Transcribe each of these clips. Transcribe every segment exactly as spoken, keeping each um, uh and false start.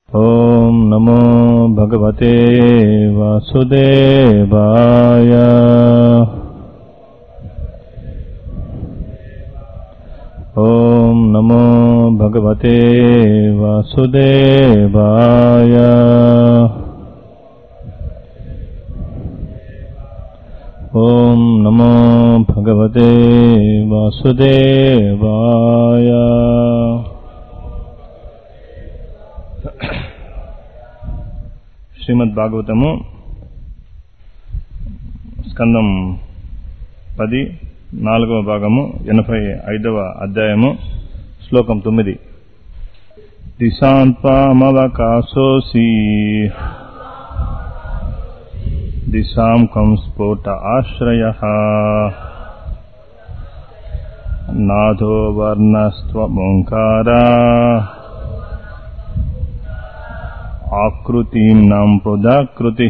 ఓం నమో భగవతే వాసుదేవాయ. ఓం నమో భగవతే వాసుదేవాయ. ఓం నమో భగవతే వాసుదేవాయ. శ్రీమద్ భాగవతము స్కందం పది నాలుగవ భాగము ఎనభై ఐదవ అధ్యాయము శ్లోకం తొమ్మిది. దిశాంత్వామవకాశోసి దిశాం కం స్ఫోట ఆశ్రయః నాథో వర్ణస్త్వమోంకారా ఆకృతీనాం పృథాకృతిః.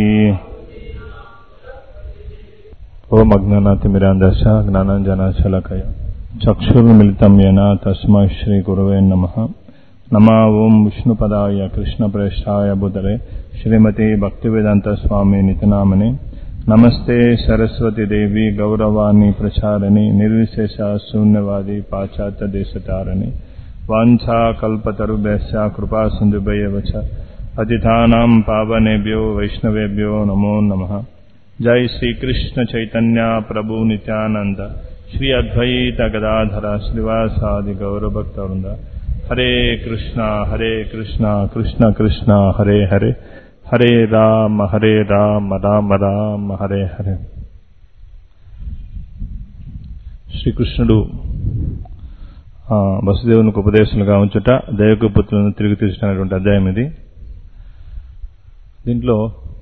ఓం అజ్ఞానాతిమిరాంధస్య జ్ఞానాంజనశలాకయ చక్షుర్మిలితం యేన తస్మై శ్రీ గురవే నమః. నమో ఓం విష్ణుపదాయ కృష్ణప్రేష్ఠాయ భూతలే శ్రీమతే భక్తివేదాంత స్వామి నితనామనే. నమస్తే సరస్వతి దేవి గౌరవాణి ప్రచారిణి నిర్విశేష శూన్యవాది పాశ్చాత్య దేశతారిణి. వాంఛా కల్పతరుభ్యశ్చ కృపా సింధుభ్యెవ చ పతితానాం పావనేభ్యో వైష్ణవేభ్యో నమో నమః. జై శ్రీ కృష్ణ చైతన్య ప్రభు నిత్యానంద శ్రీ అద్వైత గదాధర శ్రీవాసాది గౌరభక్తవృంద. హరే కృష్ణ హరే కృష్ణ కృష్ణ కృష్ణ హరే హరే హరే రామ హరే రామ రామ రామ హరే హరే. శ్రీకృష్ణుడు వసుదేవునికి ఉపదేశాలుగా ఉంచుట దైవకు పుత్రులను తిరిగి తీర్చినటువంటి అధ్యాయం ఇది. దీంట్లో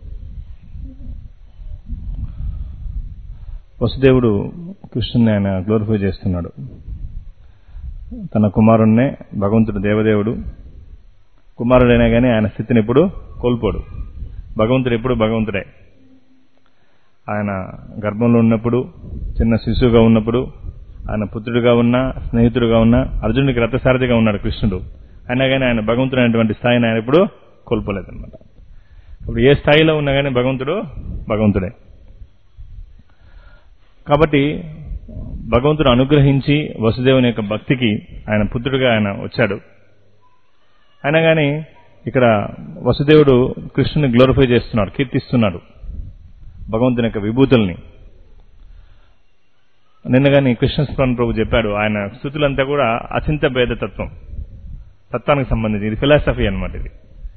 వసుదేవుడు కృష్ణుని ఆయన గ్లోరిఫై చేస్తున్నాడు. తన కుమారుణ్ణే భగవంతుడు దేవదేవుడు కుమారుడైనా కానీ ఆయన స్థితిని ఎప్పుడు కోల్పోడు. భగవంతుడు ఎప్పుడు భగవంతుడే. ఆయన గర్భంలో ఉన్నప్పుడు, చిన్న శిశువుగా ఉన్నప్పుడు, ఆయన పుత్రుడిగా ఉన్నా, స్నేహితుడుగా ఉన్నా, అర్జునుడికి రథసారథిగా ఉన్నాడు కృష్ణుడు. అయినా కానీ ఆయన భగవంతుడు అనేటువంటి స్థాయిని ఆయన ఎప్పుడు కోల్పోలేదన్నమాట. ఇప్పుడు ఏ స్థాయిలో ఉన్నా కానీ భగవంతుడు భగవంతుడే. కాబట్టి భగవంతుడు అనుగ్రహించి వసుదేవుని యొక్క భక్తికి ఆయన పుత్రుడిగా ఆయన వచ్చాడు. అయినా కానీ ఇక్కడ వసుదేవుడు కృష్ణుని గ్లోరిఫై చేస్తున్నాడు, కీర్తిస్తున్నాడు భగవంతుని యొక్క విభూతుల్ని. నిన్న కానీ కృష్ణస్మరణ ప్రభు చెప్పాడు, ఆయన స్థుతులంతా కూడా అచింత భేద తత్వం, తత్వానికి సంబంధించి. ఇది ఫిలాసఫీ అన్నమాట. ఇది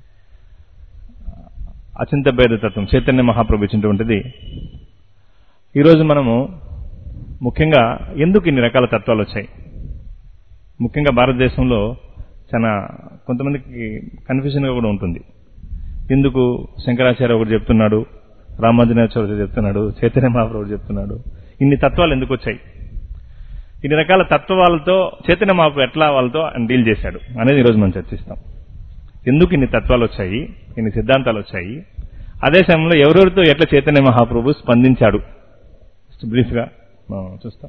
అచింత భేద తత్వం చైతన్య మహాప్రభు ఇచ్చినటువంటిది. ఈరోజు మనము ముఖ్యంగా ఎందుకు ఇన్ని రకాల తత్వాలు వచ్చాయి, ముఖ్యంగా భారతదేశంలో చాలా కొంతమందికి కన్ఫ్యూజన్గా కూడా ఉంటుంది. ఎందుకు శంకరాచార్య ఒకటి చెప్తున్నాడు, రామానుజాచార్య చెప్తున్నాడు, చైతన్య మహాప్రభు చెప్తున్నాడు, ఇన్ని తత్వాలు ఎందుకు వచ్చాయి, ఇన్ని రకాల తత్వాలతో చైతన్య మహాప్రభు ఎట్లా వాళ్ళతో ఆయన డీల్ చేశాడు అనేది ఈరోజు మనం చర్చిస్తాం. ఎందుకు ఇన్ని తత్వాలు వచ్చాయి, ఇన్ని సిద్ధాంతాలు వచ్చాయి, అదే సమయంలో ఎవరెవరితో ఎట్లా చైతన్య మహాప్రభు స్పందించాడు బ్రీఫ్ గా మనం చూస్తాం.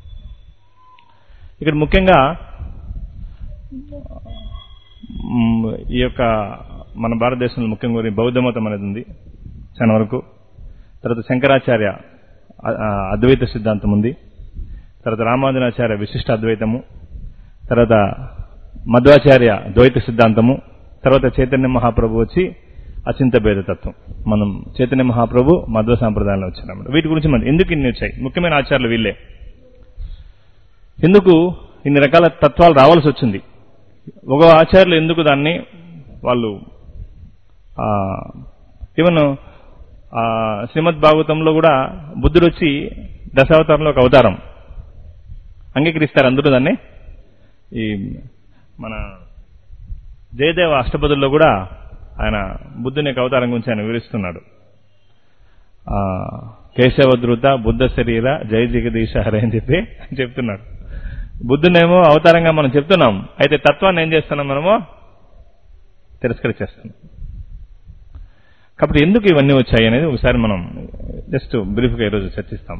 ఇక్కడ ముఖ్యంగా ఈ యొక్క మన భారతదేశంలో ముఖ్యంగా బౌద్ధ మతం అనేది ఉంది చాలా వరకు. తర్వాత శంకరాచార్య అద్వైత సిద్ధాంతం ఉంది. తర్వాత రామానుజాచార్య విశిష్ట అద్వైతము, తర్వాత మధ్వాచార్య ద్వైత సిద్ధాంతము, తర్వాత చైతన్య మహాప్రభు వచ్చి అచింత భేదతత్వం. మనం చైతన్య మహాప్రభు మధ్వ సాంప్రదాయంలో వచ్చారన్నమాట. వీటి గురించి మనం ఎందుకు ఇన్ని వచ్చాయి, ముఖ్యమైన ఆచార్యులు వీళ్ళే. ఎందుకు ఇన్ని రకాల తత్వాలు రావాల్సి వచ్చింది, ఒక ఆచార్యులు ఎందుకు దాన్ని వాళ్ళు ఈవెన్ శ్రీమద్ భాగవతంలో కూడా బుద్ధుడు వచ్చి దశావతారంలో ఒక అవతారం అంగీకరిస్తారు అందరూ దాన్ని. ఈ మన జయదేవ అష్టపదుల్లో కూడా ఆయన బుద్ధుని యొక్క అవతారం గురించి ఆయన వివరిస్తున్నాడు. కేశవద్రుత బుద్ధ శరీర జయ జగదీశ హరే అని చెప్పి చెప్తున్నాడు. బుద్ధునేమో అవతారంగా మనం చెప్తున్నాం, అయితే తత్వాన్ని ఏం చేస్తున్నాం, మనము తిరస్కరించేస్తున్నాం. కాబట్టి ఎందుకు ఇవన్నీ వచ్చాయి అనేది ఒకసారి మనం జస్ట్ బ్రీఫ్గా ఈరోజు చర్చిస్తాం.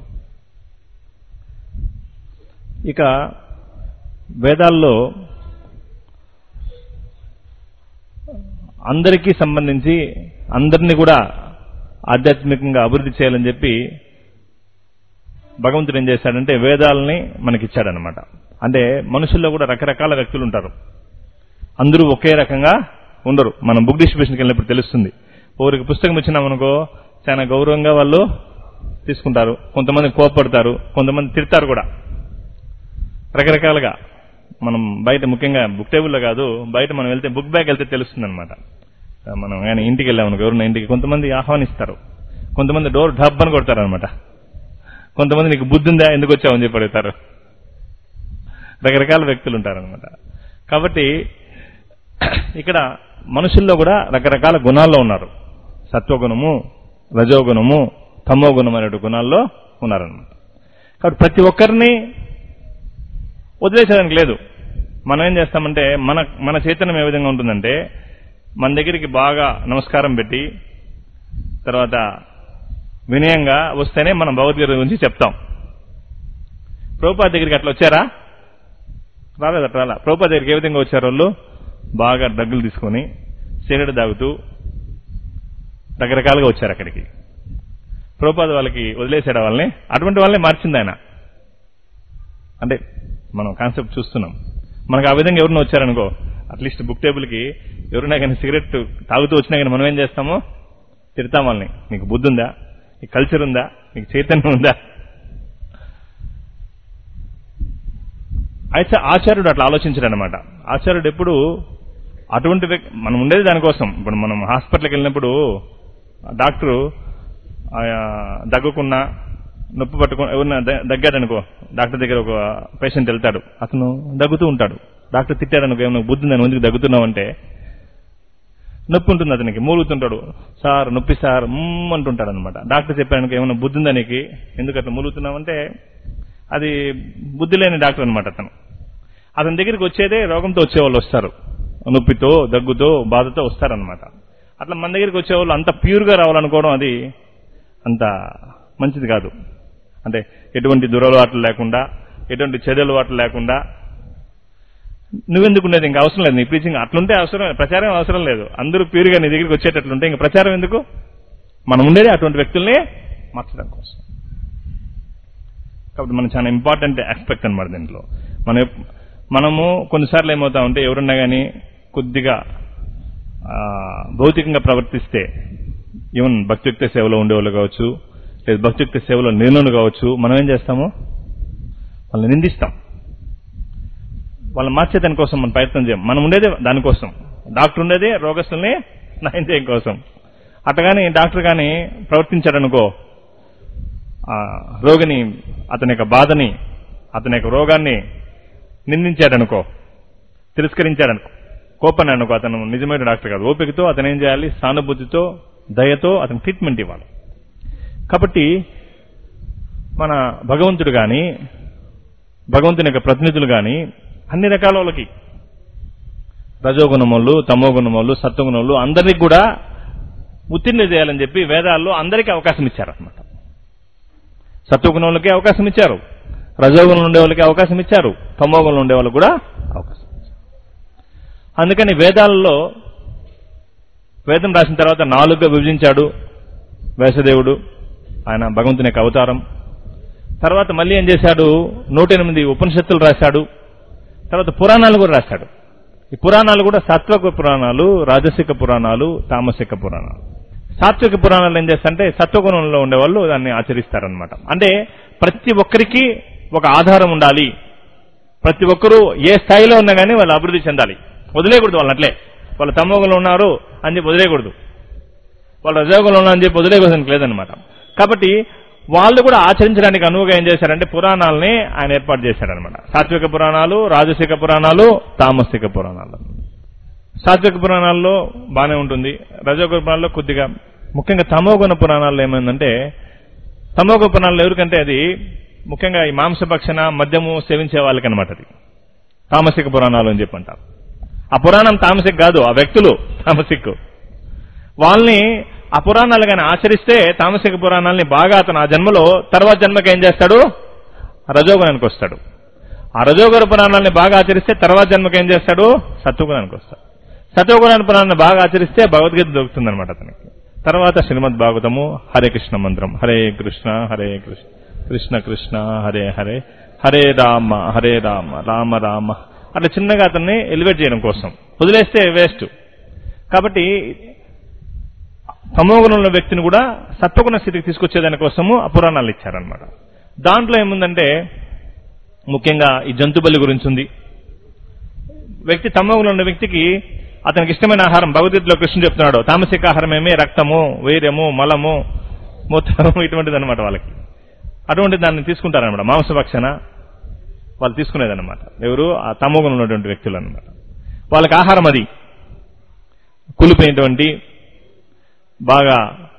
ఇక వేదాల్లో అందరికీ సంబంధించి అందరినీ కూడా ఆధ్యాత్మికంగా అభివృద్ధి చేయాలని చెప్పి భగవంతుడు ఏం చేశాడంటే వేదాలని మనకిచ్చాడనమాట. అంటే మనుషుల్లో కూడా రకరకాల వ్యక్తులు ఉంటారు, అందరూ ఒకే రకంగా ఉండరు. మనం బుక్ డిస్ట్రిబ్యూషన్కి వెళ్ళినప్పుడు తెలుస్తుంది. ఒకరికి పుస్తకం ఇచ్చినామనుకో చాలా గౌరవంగా వాళ్ళు తీసుకుంటారు, కొంతమంది కోపపడతారు, కొంతమంది తిడతారు కూడా. రకరకాలుగా మనం బయట ముఖ్యంగా బుక్ టేబుల్లో కాదు, బయట మనం వెళ్తే బుక్ బ్యాగ్ వెళ్తే తెలుస్తుంది అనమాట. మనం కానీ ఇంటికి వెళ్ళామనుకో ఎవరున్న ఇంటికి కొంతమంది ఆహ్వానిస్తారు, కొంతమంది డోర్ ఢబ్ అని కొడతారు అనమాట, కొంతమంది నీకు బుద్ధి ఉందా ఎందుకు వచ్చావని చెప్పి అడుగుతారు. రకరకాల వ్యక్తులు ఉంటారనమాట. కాబట్టి ఇక్కడ మనుషుల్లో కూడా రకరకాల గుణాల్లో ఉన్నారు. సత్వగుణము, రజోగుణము, తమోగుణం అనే గుణాల్లో ఉన్నారనమాట. కాబట్టి ప్రతి ఒక్కరిని వదిలేసేదానికి లేదు. మనం ఏం చేస్తామంటే మన మన చైతన్యం ఏ విధంగా ఉంటుందంటే మన దగ్గరికి బాగా నమస్కారం పెట్టి తర్వాత వినయంగా వస్తేనే మనం భగవద్గీత గురించి చెప్తాం. ప్రభుపాద దగ్గరికి అట్లా వచ్చారా? రాలేదు, అట్లా రాలా. ప్రభుపాద దగ్గరికి ఏ విధంగా వచ్చారు? వాళ్ళు బాగా డగ్గులు తీసుకొని సిగరెట్ తాగుతూ రకరకాలుగా వచ్చారు అక్కడికి. ప్రభుపాద వాళ్ళకి వదిలేసాడు వాళ్ళని, అటువంటి వాళ్ళని మార్చింది ఆయన. అంటే మనం కాన్సెప్ట్ చూస్తున్నాం. మనకు ఆ విధంగా ఎవరిని వచ్చారనుకో, అట్లీస్ట్ బుక్ టేబుల్కి ఎవరైనా కానీ సిగరెట్ తాగుతూ వచ్చినా కానీ మనం ఏం చేస్తామో తిడతాం వాళ్ళని. నీకు బుద్ధి ఉందా, నీకు కల్చర్ ఉందా, నీకు చైతన్యం ఉందా? అయితే ఆచార్యుడు అట్లా ఆలోచించాడు అనమాట. ఆచార్యుడు ఎప్పుడు అటువంటి మనం ఉండేది దానికోసం. ఇప్పుడు మనం హాస్పిటల్కి వెళ్ళినప్పుడు డాక్టరు దగ్గుకున్నా నొప్పి పట్టుకుని ఎవరన్నా దగ్గాడనుకో, డాక్టర్ దగ్గర ఒక పేషెంట్ వెళ్తాడు, అతను దగ్గుతూ ఉంటాడు. డాక్టర్ తిట్టాడనుకో, ఏమన్నా బుద్ధి ఉందని ఎందుకు దగ్గుతున్నావంటే, నొప్పి ఉంటుంది అతనికి, మూలుగుతుంటాడు. సార్ నొప్పి సార్ మ్మ్ అంటుంటాడు అనమాట. డాక్టర్ చెప్పాడనుకో, ఏమన్నా బుద్ధి ఉందా నీకు, ఎందుకు అట్లా మూలుగుతున్నావంటే అది బుద్ధి లేని డాక్టర్ అనమాట అతను. అతని దగ్గరికి వచ్చేదే రోగంతో వచ్చేవాళ్ళు వస్తారు, నొప్పితో దగ్గుతో బాధతో వస్తారనమాట. అట్లా మన దగ్గరికి వచ్చేవాళ్ళు అంత ప్యూర్గా రావాలనుకోవడం అది అంత మంచిది కాదు. అంటే ఎటువంటి దురలవాట్లు లేకుండా, ఎటువంటి చెడు అలవాట్లు లేకుండా నువ్వెందుకు ఉండేది, ఇంకా అవసరం లేదు నీ ప్రీచింగ్. అట్లుంటే అవసరం, ప్రచారం అవసరం లేదు. అందరూ ప్యూర్గా నీ దగ్గరికి వచ్చేటట్లుంటే ఇంకా ప్రచారం ఎందుకు? మనం ఉండేది అటువంటి వ్యక్తుల్ని మార్చడం కోసం. కాబట్టి మనం చాలా ఇంపార్టెంట్ ఆస్పెక్ట్ అనమాట దీంట్లో. మన మనము కొన్నిసార్లు ఏమవుతా ఉంటే ఎవరున్నా కానీ కొద్దిగా భౌతికంగా ప్రవర్తిస్తే, ఈవెన్ భక్తియుక్త సేవలో ఉండేవాళ్ళు కావచ్చు, లేదా భక్తియుక్త సేవలో నిర్ణయం కావచ్చు, మనం ఏం చేస్తాము, వాళ్ళని నిందిస్తాం. వాళ్ళని మార్చే దానికోసం మనం ప్రయత్నం చేయం. మనం ఉండేదే దానికోసం. డాక్టర్ ఉండేదే రోగస్తుల్ని నయం చేయడం కోసం. అట్టగాని డాక్టర్ కానీ ప్రవర్తించాడనుకో, రోగిని అతని యొక్క బాధని, అతని యొక్క రోగాన్ని నిందించాడనుకో, తిరస్కరించాడనుకో, కోపని అనుకో, అతను నిజమైన డాక్టర్ కాదు. ఓపికతో అతను ఏం చేయాలి, సానుభూతితో దయతో అతను ట్రీట్మెంట్ ఇవ్వాలి. కాబట్టి మన భగవంతుడు కానీ, భగవంతుని యొక్క ప్రతినిధులు కానీ అన్ని రకాల వాళ్ళకి, రజోగుణములు, తమోగుణములు, సత్వగుణములు అందరికీ కూడా ఉత్తీర్ణ చేయాలని చెప్పి వేదాల్లో అందరికీ అవకాశం ఇచ్చారన్నమాట. సత్వగుణములకి అవకాశం ఇచ్చారు, రజోగుణం ఉండే వాళ్ళకి అవకాశం ఇచ్చారు, తమోగుణం ఉండే వాళ్ళకి కూడా అవకాశం ఇచ్చారు. అందుకని వేదాలలో వేదం రాసిన తర్వాత నాలుగుగా విభజించాడు వ్యాసదేవుడు, ఆయన భగవంతుని యొక్క అవతారం. తర్వాత మళ్ళీ ఏం చేశాడు, నూట ఎనిమిది ఉపనిషత్తులు రాశాడు. తర్వాత పురాణాలు కూడా రాశాడు. ఈ పురాణాలు కూడా సాత్విక పురాణాలు, రాజసిక పురాణాలు, తామసిక పురాణాలు. సాత్విక పురాణాలు ఏం చేస్తారంటే సత్వగుణంలో ఉండేవాళ్ళు దాన్ని ఆచరిస్తారనమాట. అంటే ప్రతి ఒక్కరికి ఒక ఆధారం ఉండాలి. ప్రతి ఒక్కరూ ఏ స్థాయిలో ఉన్నా కానీ వాళ్ళు అభివృద్ధి చెందాలి. వదిలేయకూడదు వాళ్ళని అట్లే. వాళ్ళు తమోగుణంలో ఉన్నారు అని చెప్పి వదిలేయకూడదు, వాళ్ళు రజోగుణంలో ఉన్నారు అని చెప్పి వదిలేయకూడదు లేదనమాట. కాబట్టి వాళ్ళు కూడా ఆచరించడానికి అనువుగా ఏం చేశారంటే పురాణాలని ఆయన ఏర్పాటు చేశారనమాట. సాత్విక పురాణాలు, రాజసిక పురాణాలు, తామసిక పురాణాలు. సాత్విక పురాణాల్లో బాగానే ఉంటుంది, రజోగుణ పురాణాల్లో కొద్దిగా, ముఖ్యంగా తమోగుణ పురాణాల్లో ఏమైందంటే, తమోగుణ పురాణాల్లో ఎవరికంటే అది ముఖ్యంగా ఈ మాంసభక్షణ మద్యము సేవించే వాళ్ళకి అనమాట. అది తామసిక పురాణాలు అని చెప్పి అంటారు. ఆ పురాణం తామసిక్ కాదు, ఆ వ్యక్తులు తామసిక్. వాళ్ళని ఆ పురాణాలు కానీ ఆచరిస్తే తామసిక పురాణాలని బాగా అతను ఆ జన్మలో తర్వాత జన్మకి ఏం చేస్తాడు, రజోగుణానికి వస్తాడు. ఆ రజోగుణ పురాణాలని బాగా ఆచరిస్తే తర్వాత జన్మకి ఏం చేస్తాడు, సత్వగుణానికి వస్తాడు. సత్వగుణ పురాణాన్ని బాగా ఆచరిస్తే భగవద్గీత దొరుకుతుంది అనమాట అతనికి. తర్వాత శ్రీమద్ భాగవతము, హరే కృష్ణ మంత్రం, హరే కృష్ణ హరే కృష్ణ కృష్ణ కృష్ణ హరే హరే, హరే రామ హరే రామ రామ రామ, అట్లా చిన్నగా అతన్ని ఎలివేట్ చేయడం కోసం. వదిలేస్తే వేస్ట్. కాబట్టి తమోగుణంలో వ్యక్తిని కూడా సత్వగుణ స్థితికి తీసుకొచ్చేదాని కోసము ఆ పురాణాలు ఇచ్చారనమాట. దాంట్లో ఏముందంటే ముఖ్యంగా ఈ జంతు బలి గురించి ఉంది. వ్యక్తి తమోగుణంలో ఉన్న వ్యక్తికి అతనికి ఇష్టమైన ఆహారం, భగవద్గీతలో కృష్ణుడు చెప్తున్నాడు, తామసిక ఆహారం ఏమే రక్తము, వీర్యము, మలము, మూత్రము ఇటువంటిది అనమాట వాళ్ళకి. అటువంటి దాన్ని తీసుకుంటారనమాట. మాంసభక్షణ వాళ్ళు తీసుకునేదన్నమాట. ఎవరు? ఆ తమోగుణంలో ఉన్నటువంటి వ్యక్తులు అనమాట. వాళ్ళకి ఆహారం అది కులిపోయినటువంటి బాగా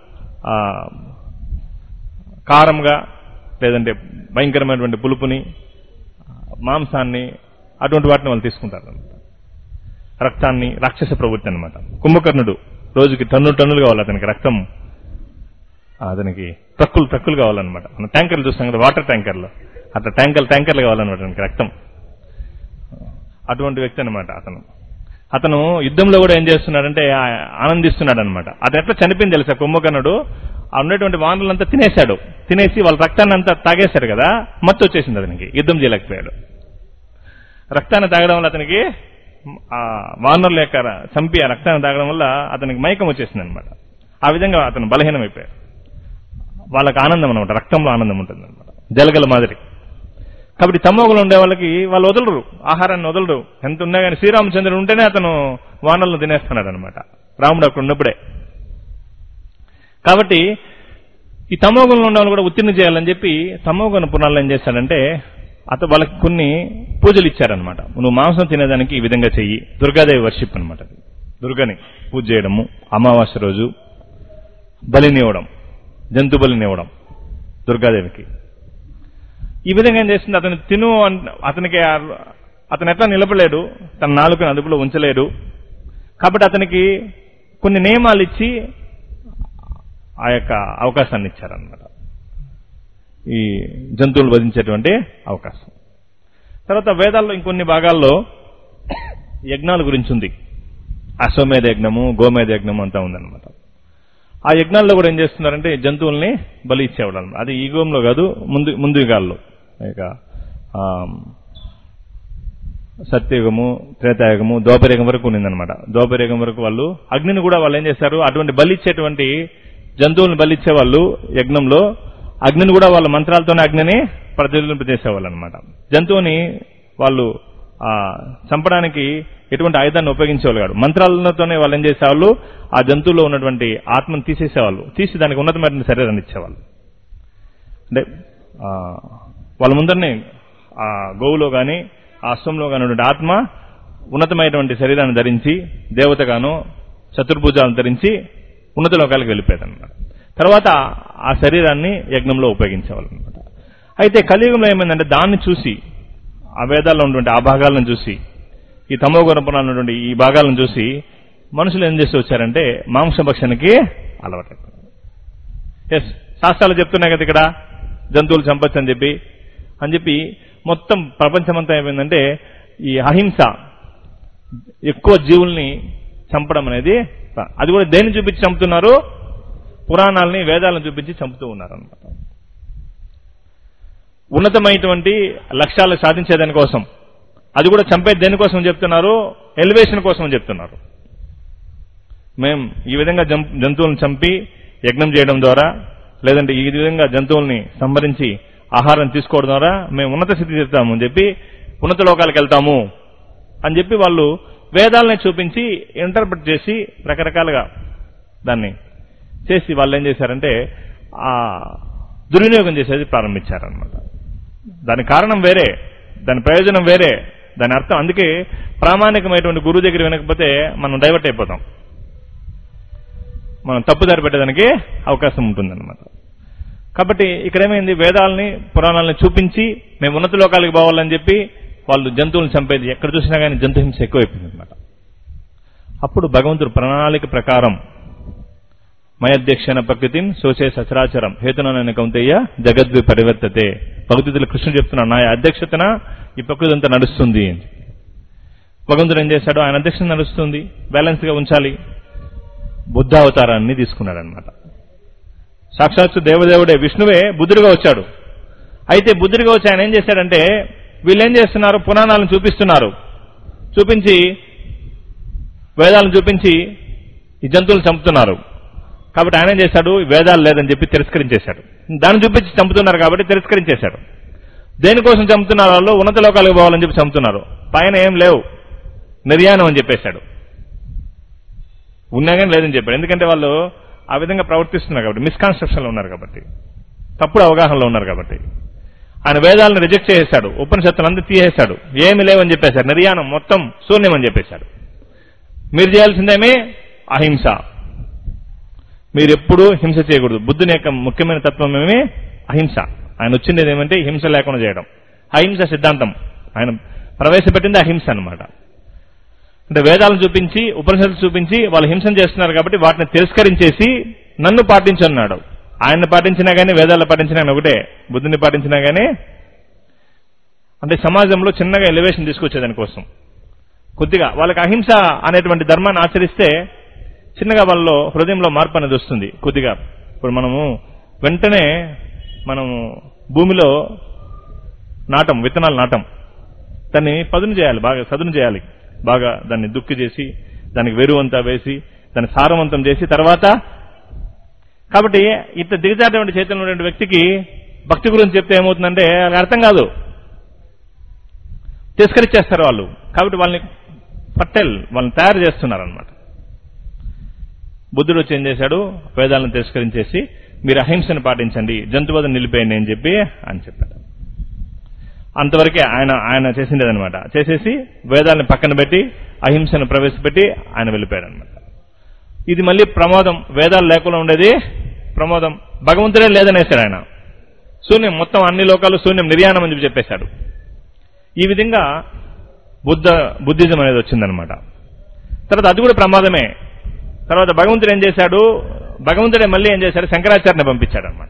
కారంగా లేదంటే భయంకరమైనటువంటి పులుపుని, మాంసాన్ని, అటువంటి వాటిని వాళ్ళు తీసుకుంటారు అనమాట. రక్తాన్ని, రాక్షస ప్రవృత్తి అనమాట. కుంభకర్ణుడు రోజుకి టన్ను టన్నులు కావాలి అతనికి రక్తం, అతనికి ట్రక్కులు ట్రక్కులు కావాలన్నమాట. మన ట్యాంకర్లు చూస్తాం కదా, వాటర్ ట్యాంకర్లు, అట్లా ట్యాంకర్లు ట్యాంకర్లు కావాలన్నమాట అతనికి రక్తం. అటువంటి వ్యక్తి అనమాట అతను. అతను యుద్ధంలో కూడా ఏం చేస్తున్నాడంటే ఆనందిస్తున్నాడు అనమాట. అది ఎట్లా చనిపోయింది తెలుసా? కుంభకర్ణుడు ఆ ఉన్నటువంటి వానరులంతా తినేశాడు. తినేసి వాళ్ళ రక్తాన్ని అంతా తాగేశాడు కదా, మత్తు వచ్చేసింది అతనికి, యుద్ధం చేయలేకపోయాడు. రక్తాన్ని తాగడం వల్ల అతనికి ఆ వానరుల యొక్క చంపి ఆ రక్తాన్ని తాగడం వల్ల అతనికి మైకం వచ్చేసింది అనమాట. ఆ విధంగా అతను బలహీనమైపోయాడు. వాళ్ళకి ఆనందం అనమాట, రక్తంలో ఆనందం ఉంటుంది అనమాట, జలగల మాదిరి. కాబట్టి తమోగుణంలో ఉండే వాళ్ళకి వాళ్ళు వదలరు, ఆహారాన్ని వదలరు. ఎంత ఉన్నా కానీ శ్రీరామచంద్రుడు ఉంటేనే అతను వానరులను తినేస్తున్నాడు అనమాట, రాముడు అక్కడ ఉన్నప్పుడే. కాబట్టి ఈ తమోగుణంలో ఉన్న వాళ్ళు కూడా ఉత్తీర్ణ చేయాలని చెప్పి తమోగుణ పురాణాలు ఏం చేశాడంటే అతను వాళ్ళకి కొన్ని పూజలు ఇచ్చారనమాట. నువ్వు మాంసం తినేదానికి ఈ విధంగా చెయ్యి. దుర్గాదేవి వర్షిప్ అనమాట. దుర్గని పూజ చేయడము, అమావాస్య రోజు బలిని ఇవ్వడం, జంతు బలిని ఇవ్వడం దుర్గాదేవికి. ఈ విధంగా ఏం చేస్తుంది, అతను తిను అతనికి అతను ఎట్లా నిలబడలేడు, తన నాలుకను అదుపులో ఉంచలేడు. కాబట్టి అతనికి కొన్ని నియమాలు ఇచ్చి ఆ యొక్క అవకాశాన్ని ఇచ్చారనమాట, ఈ జంతువులు వధించేటువంటి అవకాశం. తర్వాత వేదాల్లో ఇంకొన్ని భాగాల్లో యజ్ఞాల గురించి ఉంది. అశ్వమేధ యజ్ఞము, గోమేధ యజ్ఞము అంతా ఉందన్నమాట. ఆ యజ్ఞాల్లో కూడా ఏం చేస్తున్నారంటే జంతువుల్ని బలి ఇచ్చేవాళ్ళు. అది ఈ యుగంలో కాదు, ముందు ముందు యుగాల్లో, ఇక సత్యయుగము, త్రేతాయుగము, ద్వాపరయుగం వరకు ఉన్నదన్నమాట. ద్వాపరయుగం వరకు వాళ్ళు అగ్నిని కూడా వాళ్ళు ఏం చేస్తారు, అటువంటి బలి ఇచ్చేటువంటి జంతువులను బలిచ్చే వాళ్ళు యజ్ఞంలో అగ్నిని కూడా వాళ్ళ మంత్రాలతోనే అగ్నిని ప్రజ్వలింపజేసేవాళ్ళు అనమాట. జంతువుని వాళ్ళు ఆ చంపడానికి ఎటువంటి ఆయుధాన్ని ఉపయోగించేవాళ్ళు కాదు. మంత్రాలతోనే వాళ్ళు ఏం చేసేవాళ్ళు, ఆ జంతువులో ఉన్నటువంటి ఆత్మను తీసేసేవాళ్ళు, తీసి దానికి ఉన్నతమైన శరీరాన్ని ఇచ్చేవాళ్ళు. అంటే వాళ్ళ ముందరిని ఆ గోవులో కానీ ఆ అశ్వంలో కానీ ఉన్నటువంటి ఆత్మ ఉన్నతమైనటువంటి శరీరాన్ని ధరించి దేవతగాను చతుర్భుజాలను ధరించి ఉన్నత లోకాలకు వెళ్ళిపోయేది అనమాట. తర్వాత ఆ శరీరాన్ని యజ్ఞంలో ఉపయోగించేవాళ్ళు అనమాట. అయితే కలియుగంలో ఏమైందంటే దాన్ని చూసి, ఆ వేదాల్లో ఉన్నటువంటి ఆ భాగాలను చూసి, ఈ తమోగుణ పురాణంలో ఉన్నటువంటి ఈ భాగాలను చూసి మనుషులు ఏం చేసి వచ్చారంటే మాంసభక్షణకి అలవాటు. ఎస్, శాస్త్రాలు చెప్తున్నాయి కదా ఇక్కడ జంతువులు చంపచ్చు అని చెప్పి అని చెప్పి మొత్తం ప్రపంచమంతా ఏమైందంటే ఈ అహింస, ఎక్కువ జీవుల్ని చంపడం అనేది, అది కూడా దేన్ని చూపించి చంపుతున్నారు, పురాణాలని వేదాలను చూపించి చంపుతూ ఉన్నారు అనమాట. ఉన్నతమైనటువంటి లక్ష్యాలు సాధించేదానికోసం, అది కూడా చంపే దేనికోసం చెప్తున్నారు, ఎలివేషన్ కోసం చెప్తున్నారు. మేం ఈ విధంగా జంతువులను చంపి యజ్ఞం చేయడం ద్వారా, లేదంటే ఈ విధంగా జంతువుల్ని సంహరించి ఆహారం తీసుకోవడం ద్వారా మేము ఉన్నత స్థితి చెప్తాము అని చెప్పి, ఉన్నత లోకాలకు వెళ్తాము అని చెప్పి వాళ్ళు వేదాలని చూపించి ఇంటర్ప్రిట్ చేసి రకరకాలుగా దాన్ని చేసి వాళ్ళు ఏం చేశారంటే ఆ దుర్వినియోగం చేసేది ప్రారంభించారనమాట. దాని కారణం వేరే, దాని ప్రయోజనం వేరే, దాని అర్థం. అందుకే ప్రామాణికమైనటువంటి గురువు దగ్గర వినకపోతే మనం డైవర్ట్ అయిపోతాం, మనం తప్పుదారి పెట్టడానికి అవకాశం ఉంటుందన్నమాట. కాబట్టి ఇక్కడ ఏమైంది, వేదాలని పురాణాలని చూపించి మేము ఉన్నత లోకాలకు పోవాలని చెప్పి వాళ్ళు జంతువులను చంపేది, ఎక్కడ చూసినా కానీ జంతు హింస ఎక్కువైపోయింది అనమాట. అప్పుడు భగవంతుడు ప్రణాళిక ప్రకారం మయధ్యక్షణ ప్రకృతిని శోచే సచరాచరం హేతునైన కౌంతేయ జగద్వి పరివర్తతే. భగవద్గీతలో కృష్ణుడు చెప్తున్నాడు, నా అధ్యక్షతన ఈ ప్రకృతి అంతా నడుస్తుంది. భగవంతుడు ఏం చేశాడు, ఆయన అధ్యక్షత నడుస్తుంది, బ్యాలెన్స్ గా ఉంచాలి, బుద్ధ అవతారాన్ని తీసుకున్నాడు అనమాట. సాక్షాత్తు దేవదేవుడే విష్ణువే బుద్ధుడిగా వచ్చాడు. అయితే బుద్ధుడిగా వచ్చి ఆయన ఏం చేశాడంటే, వీళ్ళు ఏం చేస్తున్నారు, పురాణాలను చూపిస్తున్నారు, చూపించి వేదాలను చూపించి ఈ జంతువులు చంపుతున్నారు. కాబట్టి ఆయన ఏం చేశాడు, వేదాలు లేదని చెప్పి తిరస్కరించేశాడు. దాన్ని చూపించి చంపుతున్నారు కాబట్టి తిరస్కరించేశాడు. దేనికోసం చంపుతున్నారు, వాళ్ళు ఉన్నత లోకాలకు పోవాలని చెప్పి చంపుతున్నారు. పైన ఏం లేవు, నిర్యాణం అని చెప్పేశాడు. ఉన్నా కానీ లేదని చెప్పాడు. ఎందుకంటే వాళ్ళు ఆ విధంగా ప్రవర్తిస్తున్నారు కాబట్టి, మిస్కాన్సెప్షన్లో ఉన్నారు కాబట్టి, తప్పుడు అవగాహనలో ఉన్నారు కాబట్టి. ఆయన వేదాలను రిజెక్ట్ చేసేశాడు, ఉపనిషత్తులంతా తీసేశాడు, ఏమి లేవని చెప్పేశాడు, నిర్యాణం మొత్తం శూన్యం అని చెప్పేశాడు. మీరు చేయాల్సిందేమి అహింస, మీరు ఎప్పుడూ హింస చేయకూడదు. బుద్ధుని యొక్క ముఖ్యమైన తత్వం ఏమి అహింస. ఆయన వచ్చింది ఏమంటే హింస లేకుండా చేయడం, అహింస సిద్ధాంతం ఆయన ప్రవేశపెట్టింది అహింస అనమాట. అంటే వేదాలను చూపించి ఉపనిషత్తులు చూపించి వాళ్ళు హింసను చేస్తున్నారు కాబట్టి వాటిని తిరస్కరించేసి నన్ను పాటించన్నాడు. ఆయన్ని పాటించినా కానీ వేదాలను పాటించినా కానీ ఒకటే, బుద్ధుని పాటించినా కానీ. అంటే సమాజంలో చిన్నగా ఎలివేషన్ తీసుకొచ్చేదాని కోసం కొద్దిగా వాళ్ళకి అహింస అనేటువంటి ధర్మాన్ని ఆచరిస్తే చిన్నగా వాళ్ళలో హృదయంలో మార్పు అనేది వస్తుంది కొద్దిగా. ఇప్పుడు మనము వెంటనే మనము భూమిలో నాటం, విత్తనాలు నాటం, దాన్ని పదును చేయాలి, బాగా సదును చేయాలి, బాగా దాన్ని దుక్కి చేసి దానికి వెరువంతా వేసి దాన్ని సారవంతం చేసి తర్వాత. కాబట్టి ఇట్లా దిగజారినటువంటి చైతన్యం ఉన్నటువంటి వ్యక్తికి భక్తి గురించి చెప్తే ఏమవుతుందంటే అది అర్థం కాదు, తిరస్కరించేస్తారు వాళ్ళు. కాబట్టి వాళ్ళని పట్టెల్ వాళ్ళని తయారు చేస్తున్నారు అనమాట. బుద్ధుడు వచ్చి ఏం చేశాడు, వేదాలను తిరస్కరించేసి మీరు అహింసను పాటించండి, జంతువధ నిలిపేయండి అని చెప్పి అని చెప్పాడు. అంతవరకే ఆయన ఆయన చేసిండేదనమాట. చేసేసి వేదాలను పక్కన పెట్టి అహింసను ప్రవేశపెట్టి ఆయన వెళ్ళిపోయాడు అనమాట. ఇది మళ్ళీ ప్రమాదం, వేదాలు లేకుండా ఉండేది ప్రమాదం, భగవంతుడే లేదనేశాడు ఆయన. శూన్యం, మొత్తం అన్ని లోకాలు శూన్యం, నిర్యాణం అని చెప్పి చెప్పేశాడు. ఈ విధంగా బుద్ధ బుద్ధిజం అనేది వచ్చిందనమాట. తర్వాత అది కూడా ప్రమాదమే. తర్వాత భగవంతుడు ఏం చేశాడు, భగవంతుడే మళ్ళీ ఏం చేశాడు, శంకరాచార్యని పంపించాడు అనమాట.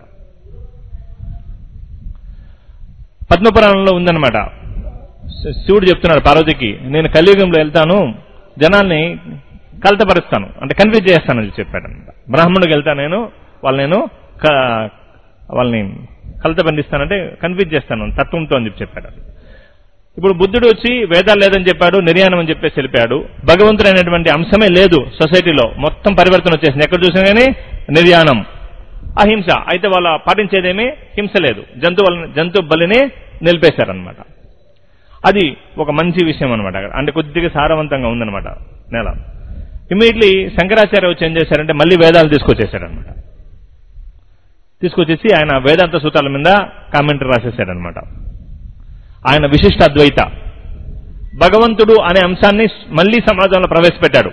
పద్మపురాణంలో ఉందన్నమాట. శివుడు చెప్తున్నాడు పార్వతికి, నేను కలియుగంలో వెళ్తాను, జనాల్ని కలతపరుస్తాను, అంటే కన్ఫ్యూజ్ చేస్తానని చెప్పాడు అనమాట. బ్రాహ్మణుడికి వెళ్తాను నేను, వాళ్ళు నేను వాళ్ళని కలత బంధిస్తానంటే కన్ఫ్యూజ్ చేస్తాను తత్వంతో అని చెప్పి చెప్పాడు. ఇప్పుడు బుద్ధుడు వచ్చి వేదాలు లేదని చెప్పాడు, నిర్యాణం అని చెప్పేసి వెళ్ళిపోయాడు. భగవంతుడు అనేటువంటి అంశమే లేదు సొసైటీలో, మొత్తం పరివర్తన వచ్చేసింది. ఎక్కడ చూసినా కానీ నిర్యాణం, అహింస. అయితే వాళ్ళ పాటించేదేమీ హింస లేదు, జంతు జంతు బలిని నిలిపేశారనమాట. అది ఒక మంచి విషయం అనమాట. అంటే కొద్దిగా సారవంతంగా ఉందనమాట నేల. ఇమీడియట్లీ శంకరాచార్య వచ్చి ఏం చేశారంటే మళ్ళీ వేదాలు తీసుకొచ్చేశాడనమాట. తీసుకొచ్చేసి ఆయన వేదాంత సూత్రాల మీద కామెంటరీ రాసేశాడనమాట. ఆయన విశిష్ట అద్వైత, భగవంతుడు అనే అంశాన్ని మళ్లీ సమాజంలో ప్రవేశపెట్టాడు.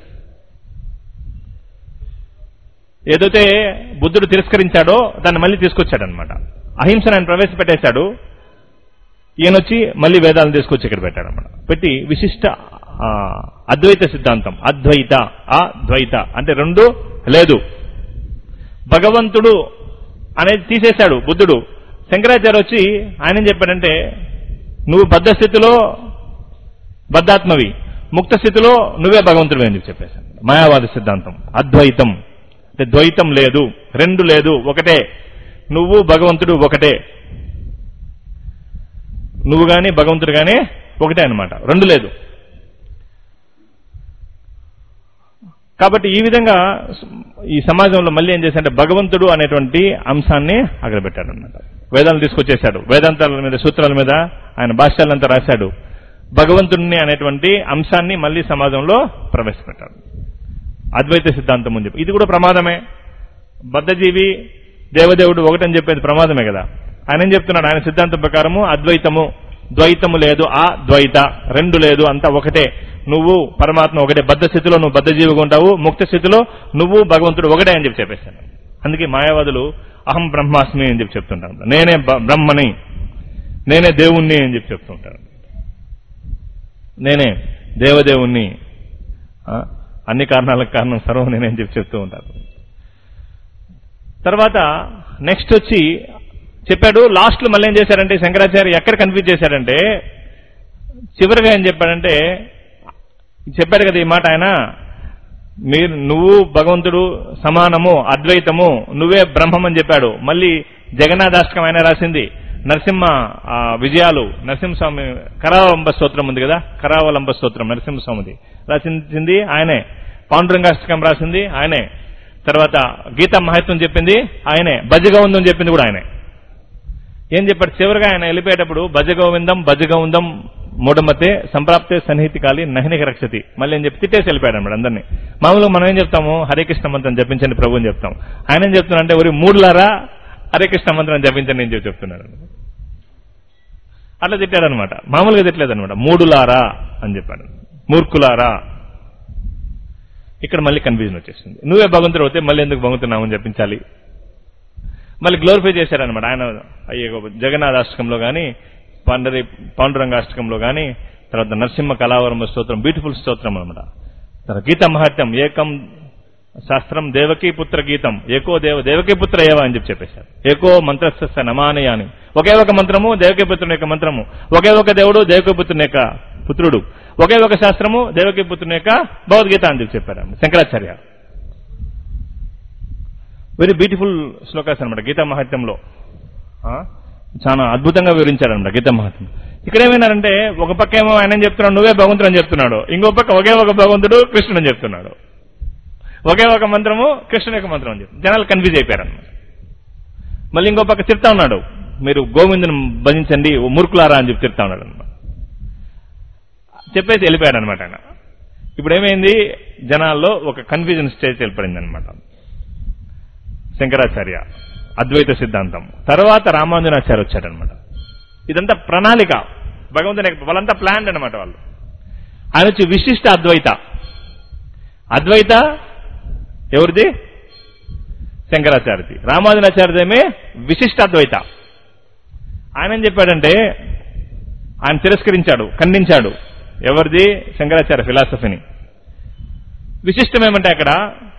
ఏదైతే బుద్ధుడు తిరస్కరించాడో దాన్ని మళ్లీ తీసుకొచ్చాడనమాట. అహింసను ఆయన ప్రవేశపెట్టేశాడు. ఈయనొచ్చి మళ్లీ వేదాలను తీసుకొచ్చి ఇక్కడ పెట్టాడనమాట. పెట్టి విశిష్ట అద్వైత సిద్ధాంతం, అద్వైత అద్వైత అంటే రెండు లేదు, భగవంతుడు అనేది తీసేశాడు బుద్ధుడు. శంకరాచార్య వచ్చి ఆయన ఏం చెప్పాడంటే, నువ్వు బద్ధ స్థితిలో బద్ధాత్మవి, ముక్త స్థితిలో నువ్వే భగవంతుడివి అని చెప్పేశాడు. మాయావాద సిద్ధాంతం, అద్వైతం అంటే ద్వైతం లేదు, రెండు లేదు, ఒకటే, నువ్వు భగవంతుడు ఒకటే, నువ్వు గాని భగవంతుడు గాని ఒకటే అన్నమాట, రెండు లేదు. కాబట్టి ఈ విధంగా ఈ సమాజంలో మళ్ళీ ఏం చేశాడంటే భగవంతుడు అనేటువంటి అంశాన్ని అక్కడ పెట్టాడు అన్నమాట. వేదాలను తీసుకొచ్చేశాడు, వేదాంతాల మీద సూత్రాల మీద ఆయన భాష్యాలంతా రాశాడు. భగవంతుడిని అనేటువంటి అంశాన్ని మళ్ళీ సమాజంలో ప్రవేశపెట్టాడు. అద్వైత సిద్ధాంతం ఉంది. ఇది కూడా ప్రమాదమే. బద్ధజీవి దేవదేవుడు ఒకటని చెప్పేది ప్రమాదమే కదా. ఆయన ఏం చెప్తున్నాడు, ఆయన సిద్ధాంతం ప్రకారము అద్వైతము, ద్వైతము లేదు, ఆ ద్వైత రెండు లేదు, అంతా ఒకటే, నువ్వు పరమాత్మ ఒకటే, బద్ధ స్థితిలో నువ్వు బద్ధజీవిగా ఉంటావు, ముక్త స్థితిలో నువ్వు భగవంతుడు ఒకటే అని చెప్పి చెప్పేశాను. అందుకే మాయావాదులు అహం బ్రహ్మాస్మి అని చెప్పి చెప్తుంటారు, నేనే బ్రహ్మని, నేనే దేవుణ్ణి అని చెప్పి చెప్తుంటారు, నేనే దేవదేవుణ్ణి, అన్ని కారణాలకు కారణం సర్వం నేనే అని చెప్పి చెప్తూ ఉంటారు. తర్వాత నెక్స్ట్ వచ్చి చెప్పాడు, లాస్ట్ లో మళ్ళీ ఏం చేశారంటే శంకరాచార్య ఎక్కడ కన్ఫ్యూజ్ చేశాడంటే, చివరిగా ఏం చెప్పాడంటే చెప్పాడు కదా ఈ మాట ఆయన, మీరు నువ్వు భగవంతుడు సమానము, అద్వైతము, నువ్వే బ్రహ్మం అని చెప్పాడు. మళ్ళీ జగన్నాథాష్టకం ఆయన రాసింది. నరసింహ విజయాలు, నరసింహస్వామి కరావలంబ స్తోత్రం ఉంది కదా, కరావలంబ స్తోత్రం నరసింహస్వామిది రాసింది ఆయనే. పాండురంగాష్టకం రాసింది ఆయనే. తర్వాత గీతా మహత్వం చెప్పింది ఆయనే. భజగోవిందం చెప్పింది కూడా ఆయనే. ఏం చెప్పాడు చివరిగా ఆయన వెళ్ళిపోయేటప్పుడు, భజగోవిందం భజగోవిందం మూఢమతే సంప్రాప్తే సన్నిహితి కాలి నహినికి రక్షతి. మళ్ళీ ఏం చెప్పి తిట్టేసి వెళ్ళిపోయాడు అన్నమాట అందరినీ. మామూలుగా మనం ఏం చెప్తాము, హరే కృష్ణ మంత్రం జపించండి ప్రభు అని చెప్తాం. ఆయన ఏం చెప్తున్నా అంటే, ఒరి మూడులారా హరే కృష్ణ మంత్రం జపించండి అని చెప్పి చెప్తున్నాడు. అట్లా తిట్టాడనమాట. మామూలుగా తిట్టలేదనమాట, మూడులారా అని చెప్పాడు, మూర్ఖులారా. ఇక్కడ మళ్ళీ కన్ఫ్యూజన్ వచ్చేసింది. నువ్వే భగవంతుడు అవుతే మళ్ళీ ఎందుకు భగవంతున్నామని చెప్పించాలి? మళ్ళీ గ్లోరిఫై చేశారనమాట ఆయన. అయ్యో జగన్నాథాష్టకంలో కానీ, పాండరి పాండురంగాష్టకంలో కానీ, తర్వాత నరసింహ కళావరంభ స్తోత్రం బ్యూటిఫుల్ స్తోత్రం అనమాట. తర్వాత గీతా మహత్యం, ఏకం శాస్త్రం దేవకీ పుత్ర గీతం, ఏకో దేవ దేవకీ పుత్ర ఏవ అని చెప్పి చెప్పేశారు. ఏకో మంత్రస్య నమానయ అని, ఒకే ఒక మంత్రము దేవకీ పుత్రుని యొక్క మంత్రము, ఒకే ఒక దేవుడు దేవకీ పుత్రుని యొక్క పుత్రుడు, ఒకే ఒక శాస్త్రము దేవకీ పుత్రుని యొక్క భగవద్గీత అని చెప్పి చెప్పారు శంకరాచార్య. వెరీ బ్యూటిఫుల్ శ్లోకాస్ అనమాట గీతా మహత్యంలో. చాలా అద్భుతంగా వివరించారనమాట గీతా మహత్యం. ఇక్కడ ఏమైనారంటే, ఒక పక్క ఏమో ఆయన చెప్తున్నాడు నువ్వే భగవంతుడు అని చెప్తున్నాడు, ఇంకో పక్క ఒకే ఒక భగవంతుడు కృష్ణుడు అని చెప్తున్నాడు. ఒకే ఒక మంత్రము కృష్ణుని యొక్క మంత్రం అని చెప్పి జనాలు కన్ఫ్యూజ్ అయిపోయారన్నమాట. మళ్ళీ ఇంకో పక్క చెప్తా ఉన్నాడు, మీరు గోవిందుని భజించండి ఓ మూర్ఖులారా అని చెప్పి చెప్తా ఉన్నాడు అనమాట. చెప్పేసి వెళ్ళిపోయాడు అనమాట ఆయన. ఇప్పుడు ఏమైంది, జనాల్లో ఒక కన్ఫ్యూజన్ స్టేజ్ ఏర్పడింది అనమాట. శంకరాచార్య అద్వైత సిద్ధాంతం, తర్వాత రామానుజనాచార్య వచ్చాడనమాట. ఇదంతా ప్రణాళిక, భగవంతుని వాళ్ళంతా ప్లాన్ అనమాట వాళ్ళు. ఆయన వచ్చి విశిష్ట అద్వైత. అద్వైత ఎవరిది? శంకరాచార్యది. రామానుజనాచార్యదేమే విశిష్ట అద్వైత. ఆయన ఏం చెప్పాడంటే, ఆయన తిరస్కరించాడు, ఖండించాడు. ఎవరిది? శంకరాచార్య ఫిలాసఫీని. విశిష్టం ఏమంటే, అక్కడ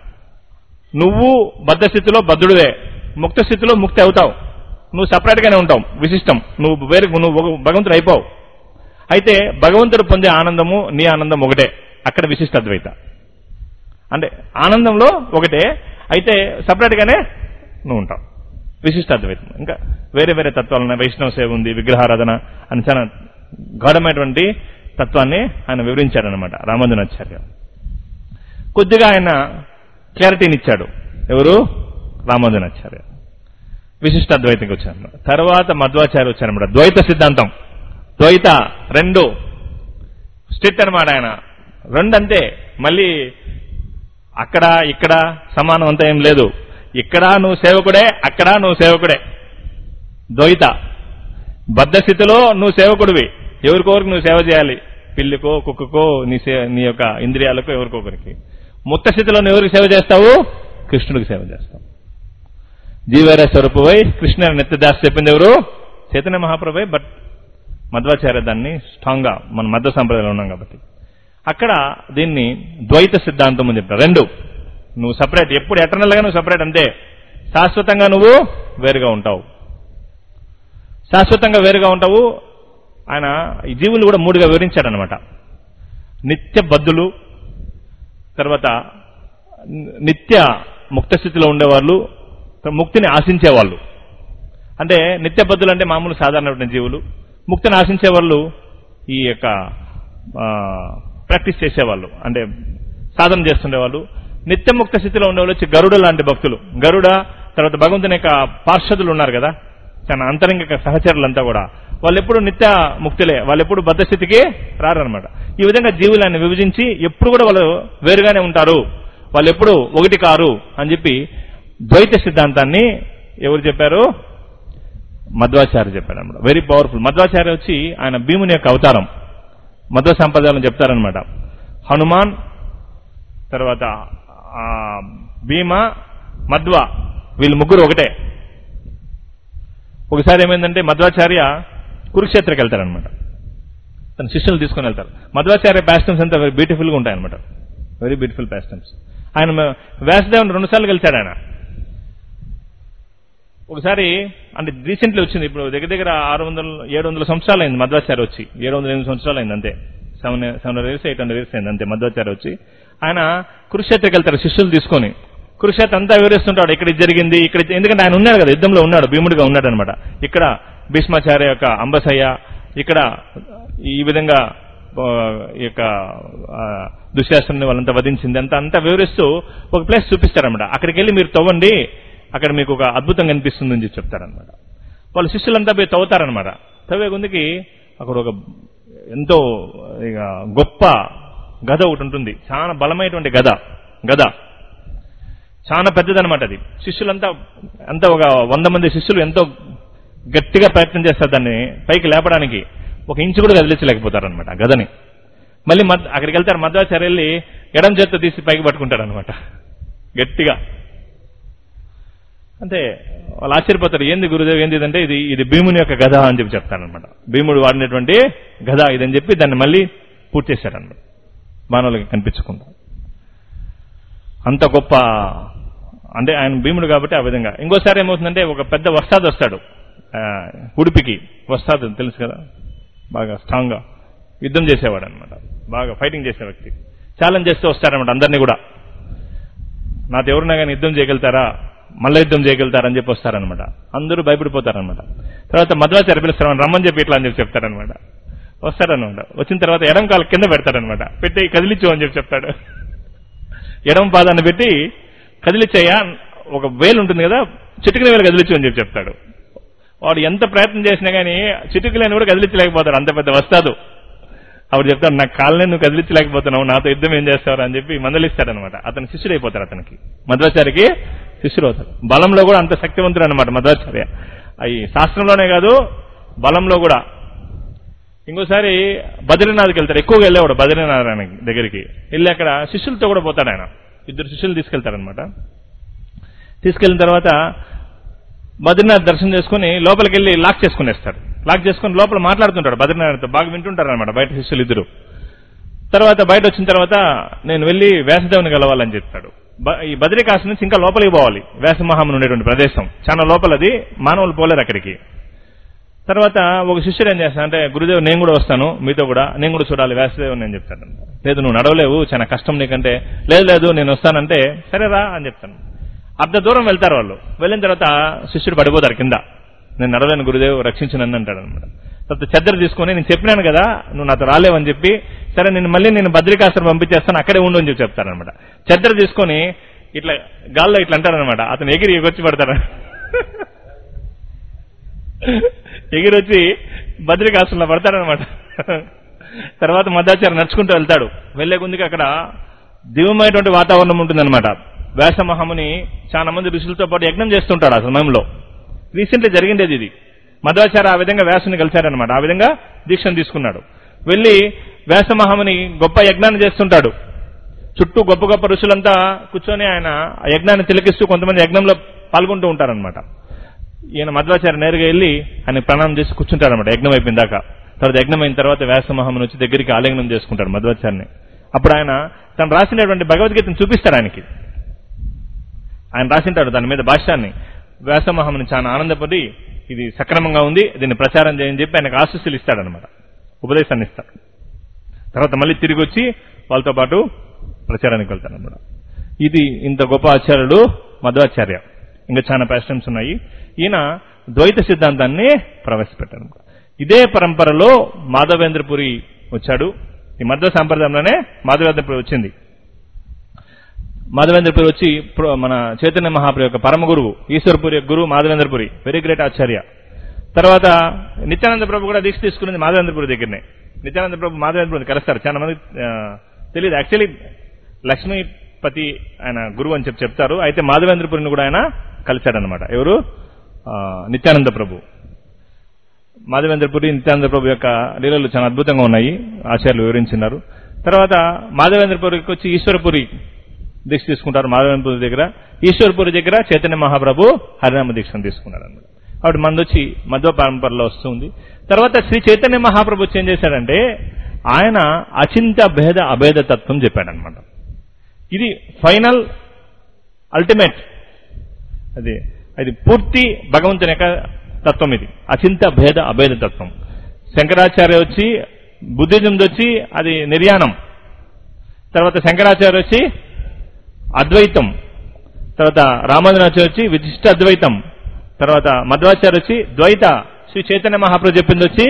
నువ్వు బద్ధ స్థితిలో బద్ధుడువే, ముక్త స్థితిలో ముక్తి అవుతావు, నువ్వు సపరేట్ గానే ఉంటావు. విశిష్టం, నువ్వు వేరు, నువ్వు భగవంతుడు అయిపోవు. అయితే భగవంతుడు పొందే ఆనందము నీ ఆనందం ఒకటే, అక్కడ విశిష్ట అద్వైత. అంటే ఆనందంలో ఒకటే, అయితే సపరేట్ గానే నువ్వు ఉంటావు, విశిష్ట అద్వైతం. ఇంకా వేరే వేరే తత్వాలు ఉన్నాయి, వైష్ణవ సేవ ఉంది, విగ్రహారాధన అని చాలా గాఢమైనటువంటి తత్వాన్ని ఆయన వివరించారనమాట రామానుజనాచార్య. కొద్దిగా ఆయన క్లారిటీని ఇచ్చాడు. ఎవరు? రామానుజనాచార్య. విశిష్ట అద్వైతంకి వచ్చారు. తర్వాత మధ్వాచార్య వచ్చారనమాట. ద్వైత సిద్ధాంతం, ద్వైత రెండు స్ట్రిక్ట్ అనమాట ఆయన. రెండు అంతే, మళ్ళీ అక్కడ ఇక్కడ సమానం అంతా ఏం లేదు. ఇక్కడ నువ్వు సేవకుడే, అక్కడ నువ్వు సేవకుడే. ద్వైత. బద్ధ స్థితిలో నువ్వు సేవకుడివి, ఎవరికొకరికి నువ్వు సేవ చేయాలి, పిల్లికో కుక్కకో నీ సే నీ యొక్క ఇంద్రియాలకో ఎవరికొకరికి. ముక్త స్థితిలో నువ్వు ఎవరికి సేవ చేస్తావు? కృష్ణుడికి సేవ చేస్తావు. జీవేర స్వరూపువై కృష్ణ నిత్యదాస్ చెప్పింది ఎవరు? చైతన్య మహాప్రభువై. బట్ మధ్వాచార్య దాన్ని స్ట్రాంగ్ గా, మన మధ్వ సంప్రదాయంలో ఉన్నాం కాబట్టి అక్కడ దీన్ని ద్వైత సిద్ధాంతం అని చెప్తారు. రెండు, నువ్వు సపరేట్, ఎప్పుడు ఎటర్నల్ గా నువ్వు సపరేట్, అంతే. శాశ్వతంగా నువ్వు వేరుగా ఉంటావు, శాశ్వతంగా వేరుగా ఉంటావు. ఆయన ఈ జీవులు కూడా మూడుగా వివరించాడనమాట. నిత్య బద్ధులు, తర్వాత నిత్య ముక్త స్థితిలో ఉండేవాళ్ళు, ముక్తిని ఆశించేవాళ్ళు. అంటే నిత్య బద్ధులు అంటే మామూలు సాధారణమైన జీవులు, ముక్తిని ఆశించే వాళ్ళు ఈ యొక్క ప్రాక్టీస్ చేసేవాళ్ళు, అంటే సాధన చేస్తుండేవాళ్ళు. నిత్యముక్త స్థితిలో ఉండేవాళ్ళు వచ్చి గరుడ లాంటి భక్తులు. గరుడ తర్వాత భగవంతుని యొక్క పార్షదులు ఉన్నారు కదా, తన అంతరంగిక సహచరులంతా కూడా, వాళ్ళు ఎప్పుడు నిత్య ముక్తులే, వాళ్ళు ఎప్పుడు బద్ధ స్థితికి రారనమాట. ఈ విధంగా జీవులను విభజించి ఎప్పుడు కూడా వాళ్ళు వేరుగానే ఉంటారు, వాళ్ళు ఎప్పుడు ఒకటి కారు అని చెప్పి ద్వైత సిద్ధాంతాన్ని ఎవరు చెప్పారు? మధ్వాచార్య చెప్పాడు అనమాట. Very powerful. మధ్వాచార్య వచ్చి ఆయన భీముని యొక్క అవతారం. మధ్వ సంప్రదాయాలను చెప్తారనమాట. హనుమాన్, తర్వాత భీమ, మధ్వ, వీళ్ళు ముగ్గురు ఒకటే. ఒకసారి ఏమైందంటే మధ్వాచార్య కురుక్షేత్రకి వెళ్తారనమాట, తన శిష్యులు తీసుకుని వెళ్తారు. మధ్వాచార్య ప్యాస్టమ్స్ అంతా వెరీ బ్యూటిఫుల్ గా ఉంటాయన్నమాట, వెరీ బ్యూటిఫుల్ ప్యాస్టమ్స్. ఆయన వ్యాసదేవుని రెండు సార్లు కలిశాడు ఆయన. ఒకసారి అంటే రీసెంట్లీ వచ్చింది, ఇప్పుడు దగ్గర దగ్గర ఆరు వందల ఏడు వందల సంవత్సరాలు అయింది మధ్వాచార్య వచ్చి, ఏడు వందల ఎనిమిది సంవత్సరాలు అయింది అంతే. Seven seven hundred years eight hundred years అయింది అంతే మధ్వాచార్య వచ్చి. ఆయన కురుక్షేత్రకి వెళ్తారు శిష్యులు తీసుకొని. కురుక్షేత్ర అంతా వివరిస్తుంటాడు, ఇక్కడ జరిగింది ఇక్కడ, ఎందుకంటే ఆయన ఉన్నాడు కదా, యుద్ధంలో ఉన్నాడు, భీముడిగా ఉన్నాడు అనమాట. ఇక్కడ భీష్మాచార్య యొక్క అంబసయ్య, ఇక్కడ ఈ విధంగా ఈ యొక్క దుశ్శాసనుని వాళ్ళంతా వధించింది అంతా అంతా వివరిస్తూ ఒక ప్లేస్ చూపిస్తారనమాట. అక్కడికి వెళ్ళి మీరు తవ్వండి, అక్కడ మీకు ఒక అద్భుతం కనిపిస్తుందని చెప్పి చెప్తారనమాట. వాళ్ళు శిష్యులంతా పోయి తవ్వుతారనమాట. తవ్వే గుందికి అక్కడ ఒక ఎంతో ఇక గొప్ప గద ఒకటి ఉంటుంది, చాలా బలమైనటువంటి గద గద చాలా పెద్దదనమాట. అది శిష్యులంతా అంతా ఒక వంద మంది శిష్యులు ఎంతో గట్టిగా ప్రయత్నం చేస్తారు దాన్ని పైకి లేపడానికి. ఒక ఇంచు కూడా కదిలించలేకపోతారనమాట గదని. మళ్ళీ అక్కడికి వెళ్తారు, మధ్వాచార్య వెళ్ళి ఎడం చేత్తో తీసి పైకి పట్టుకుంటారనమాట గట్టిగా. అంటే వాళ్ళు ఆశ్చర్యపోతారు, ఏంది గురుదేవ్ ఏంది అంటే ఇది ఇది భీముని యొక్క గద అని చెప్పి చెప్తారనమాట. భీముడు వాడినటువంటి గద ఇదని చెప్పి దాన్ని మళ్ళీ పూర్తి చేశారనమాట, మానవులకి కనిపించకుండా. అంత గొప్ప అంటే ఆయన భీముడు కాబట్టి ఆ విధంగా. ఇంకోసారి ఏమవుతుందంటే ఒక పెద్ద వస్తాదు వస్తాడు ఉడిపికి. వస్తాదు తెలుసు కదా, బాగా స్ట్రాంగ్ గా యుద్ధం చేసేవాడు అనమాట, బాగా ఫైటింగ్ చేసే వ్యక్తి. ఛాలెంజ్ చేస్తూ వస్తారనమాట అందరినీ కూడా, నాతో ఎవరున్నా కానీ యుద్ధం చేయగలుగుతారా, మళ్ళీ యుద్ధం చేయగలుగుతారని చెప్పి వస్తారనమాట. అందరూ భయపడిపోతారనమాట. తర్వాత మధ్వాచార్య పిలుస్తారు, రమ్మని చెప్పి ఇట్లా అని చెప్పి చెప్తారనమాట. వస్తారనమాట. వచ్చిన తర్వాత ఎడం కాలు కింద పెడతారనమాట, పెట్టి కదిలించు అని చెప్పి చెప్తాడు. ఎడం పాదాన్ని పెట్టి కదిలించయ్యా, ఒక వేలు ఉంటుంది కదా, చిటికిన వేలు కదిలించు అని చెప్పి చెప్తాడు. వాడు ఎంత ప్రయత్నం చేసినా కానీ చిటికలేని కూడా కదిలించలేకపోతాడు, అంత పెద్ద వస్తాదు. అప్పుడు చెప్తాడు, నాకు కాళ్ళనే నువ్వు కదిలించలేకపోతున్నావు, నాతో యుద్ధం ఏం చేస్తావు అని చెప్పి మందలిస్తాడనమాట. అతను శిష్యుడు అయిపోతాడు, అతనికి మధ్వాచార్యకి శిష్యుడు అవుతాడు. బలంలో కూడా అంత శక్తివంతుడు అనమాట మధ్వాచార్య. అవి శాస్త్రంలోనే కాదు బలంలో కూడా. ఇంకోసారి బద్రీనాథ్కి వెళ్తాడు, ఎక్కువగా వెళ్ళేవాడు బద్రీనాథ్ దగ్గరికి. వెళ్ళి అక్కడ శిష్యులతో కూడా పోతాడు ఆయన. ఇద్దరు శిష్యులు తీసుకెళ్తారనమాట. తీసుకెళ్లిన తర్వాత బద్రీనాథ్ దర్శనం చేసుకుని లోపలికి వెళ్ళి లాక్ చేసుకునేస్తాడు. లాక్ చేసుకుని లోపల మాట్లాడుతుంటాడు బద్రీనాథ్తో, బాగా వింటుంటారు అనమాట బయట శిష్యులు ఇద్దరు. తర్వాత బయట వచ్చిన తర్వాత నేను వెళ్ళి వ్యాసదేవుని కలవాలని చెప్తాడు. ఈ బద్రీకాశి నుంచి ఇంకా లోపలికి పోవాలి, వ్యాసమహాముని ఉండేటువంటి ప్రదేశం చాలా లోపలది, మానవులు పోలేరు అక్కడికి. తర్వాత ఒక శిష్యుడు ఏం చేస్తాను అంటే, గురుదేవ్ నేను కూడా వస్తాను మీతో కూడా, నేను కూడా చూడాలి వ్యాసదేవుని అని చెప్తాను. లేదు నువ్వు నడవలేవు, చాలా కష్టం నీకంటే. లేదు లేదు నేను వస్తానంటే, సరేరా అని చెప్తాను. అర్ధ దూరం వెళ్తారు వాళ్ళు. వెళ్ళిన తర్వాత శిష్యుడు పడిపోతారు కింద. నేను నడవలేను గురుదేవ్ రక్షించు నన్ను అంటాడు అనమాట. తర్వాత చెద్దరు తీసుకొని, నేను చెప్పినాను కదా నువ్వు నాతో రాలేవని చెప్పి, సరే నేను మళ్ళీ నేను బద్రికాశ్రమం పంపించేస్తాను అక్కడే ఉండు అని చెప్పి చెప్తారనమాట. చెద్దరు తీసుకొని ఇట్లా గాల్లో ఇట్లా అంటారనమాట. అతను ఎగిరి ఎగొచ్చి పడతారు, ఎగిరొచ్చి బద్రికాశ్రమంలో పడతాడనమాట. తర్వాత మధ్వాచార్య నడుచుకుంటూ వెళ్తాడు. వెళ్లే ముందుకి అక్కడ దివ్యమైనటువంటి వాతావరణం ఉంటుందన్నమాట. వ్యాసమహాముని చాలా మంది ఋషులతో పాటు యజ్ఞం చేస్తుంటాడు ఆ సమయంలో. రీసెంట్లీ జరిగిండేది ఇది. మధ్వాచార్య ఆ విధంగా వ్యాసుని కలిశారనమాట. ఆ విధంగా దీక్షను తీసుకున్నాడు. వెళ్లి వ్యాసమహాముని గొప్ప యజ్ఞాన్ని చేస్తుంటాడు. చుట్టూ గొప్ప గొప్ప ఋషులంతా కూర్చొని ఆయన ఆ యజ్ఞాన్ని తిలకిస్తూ కొంతమంది యజ్ఞంలో పాల్గొంటూ ఉంటారనమాట. ఈయన మధ్వాచార్య నేరుగా వెళ్ళి ఆయన ప్రణామం చేసి కూర్చుంటారనమాట యజ్ఞం అయిపోయిన దాకా. తర్వాత యజ్ఞం అయిన తర్వాత వ్యాసమహాముని వచ్చి దగ్గరికి ఆలింగనం చేసుకుంటాడు మధ్వాచార్యని. అప్పుడు ఆయన తను రాసినటువంటి భగవద్గీతను చూపిస్తాడు ఆయనకి. ఆయన రాసింటాడు దాని మీద భాష్యాన్ని. వ్యాసమహాముని చాలా ఆనందపడి ఇది సక్రమంగా ఉంది, దీన్ని ప్రచారం చేయని చెప్పి ఆయనకు ఆశీస్సులు ఇస్తాడనమాట, ఉపదేశాన్ని ఇస్తాడు. తర్వాత మళ్ళీ తిరిగి వచ్చి వాళ్ళతో పాటు ప్రచారానికి వెళ్తాడనమాట. ఇది ఇంత గొప్ప ఆచార్యుడు మధ్వాచార్య. ఇంకా చాలా ప్యాషన్స్ ఉన్నాయి. ఈయన ద్వైత సిద్ధాంతాన్ని ప్రవేశపెట్టాడు. ఇదే పరంపరలో మాధవేంద్రపురి వచ్చాడు. ఈ మధ్వ సాంప్రదాయంలోనే మాధవేంద్రపురి వచ్చింది. మాధవేంద్రపురి వచ్చి మన చైతన్య మహాప్రభు యొక్క పరమ గురువు, ఈశ్వరపురి యొక్క గురువు మాధవేంద్రపురి, వెరీ గ్రేట్ ఆచార్య. తర్వాత నిత్యానంద ప్రభు కూడా దీక్ష తీసుకున్నది మాధవేంద్రపురి దగ్గరనే. నిత్యానంద ప్రభు మాధవేంద్రపురిని కలుస్తారు. చాలా మంది తెలియదు. యాక్చువల్లీ లక్ష్మీపతి ఆయన గురువు అని చెప్పి చెప్తారు. అయితే మాధవేంద్రపురిని కూడా ఆయన కలిశాడనమాట. ఎవరు? నిత్యానంద ప్రభు. మాధవేంద్రపురి నిత్యానంద ప్రభు యొక్క లీలలు చాలా అద్భుతంగా ఉన్నాయి, ఆచార్యులు వివరించినారు. తర్వాత మాధవేంద్రపురికి వచ్చి ఈశ్వరపురి దీక్ష తీసుకుంటారు. మాధవేంద్రపురి దగ్గర, ఈశ్వరపురి దగ్గర చైతన్య మహాప్రభు హరినామ దీక్షను తీసుకున్నారు అన్నమాట. అప్పుడు మంది వచ్చి మధ్వ పరంపరలో వస్తుంది. తర్వాత శ్రీ చైతన్య మహాప్రభు వచ్చి ఏం చేశాడంటే, ఆయన అచింత భేద అభేద తత్వం చెప్పాడనమాట. ఇది ఫైనల్ అల్టిమేట్, అది అది పూర్తి భగవంతుని యొక్క తత్వం. ఇది అచింత భేద అభేద తత్వం. శంకరాచార్య వచ్చి బుద్ధిజంది వచ్చి అది నిర్యాణం, తర్వాత శంకరాచార్య వచ్చి అద్వైతం, తర్వాత రామానుజాచార్య వచ్చి విశిష్ట అద్వైతం, తర్వాత మధ్వాచార్య వచ్చి ద్వైత, శ్రీ చైతన్య మహాప్రభు చెప్పింది వచ్చి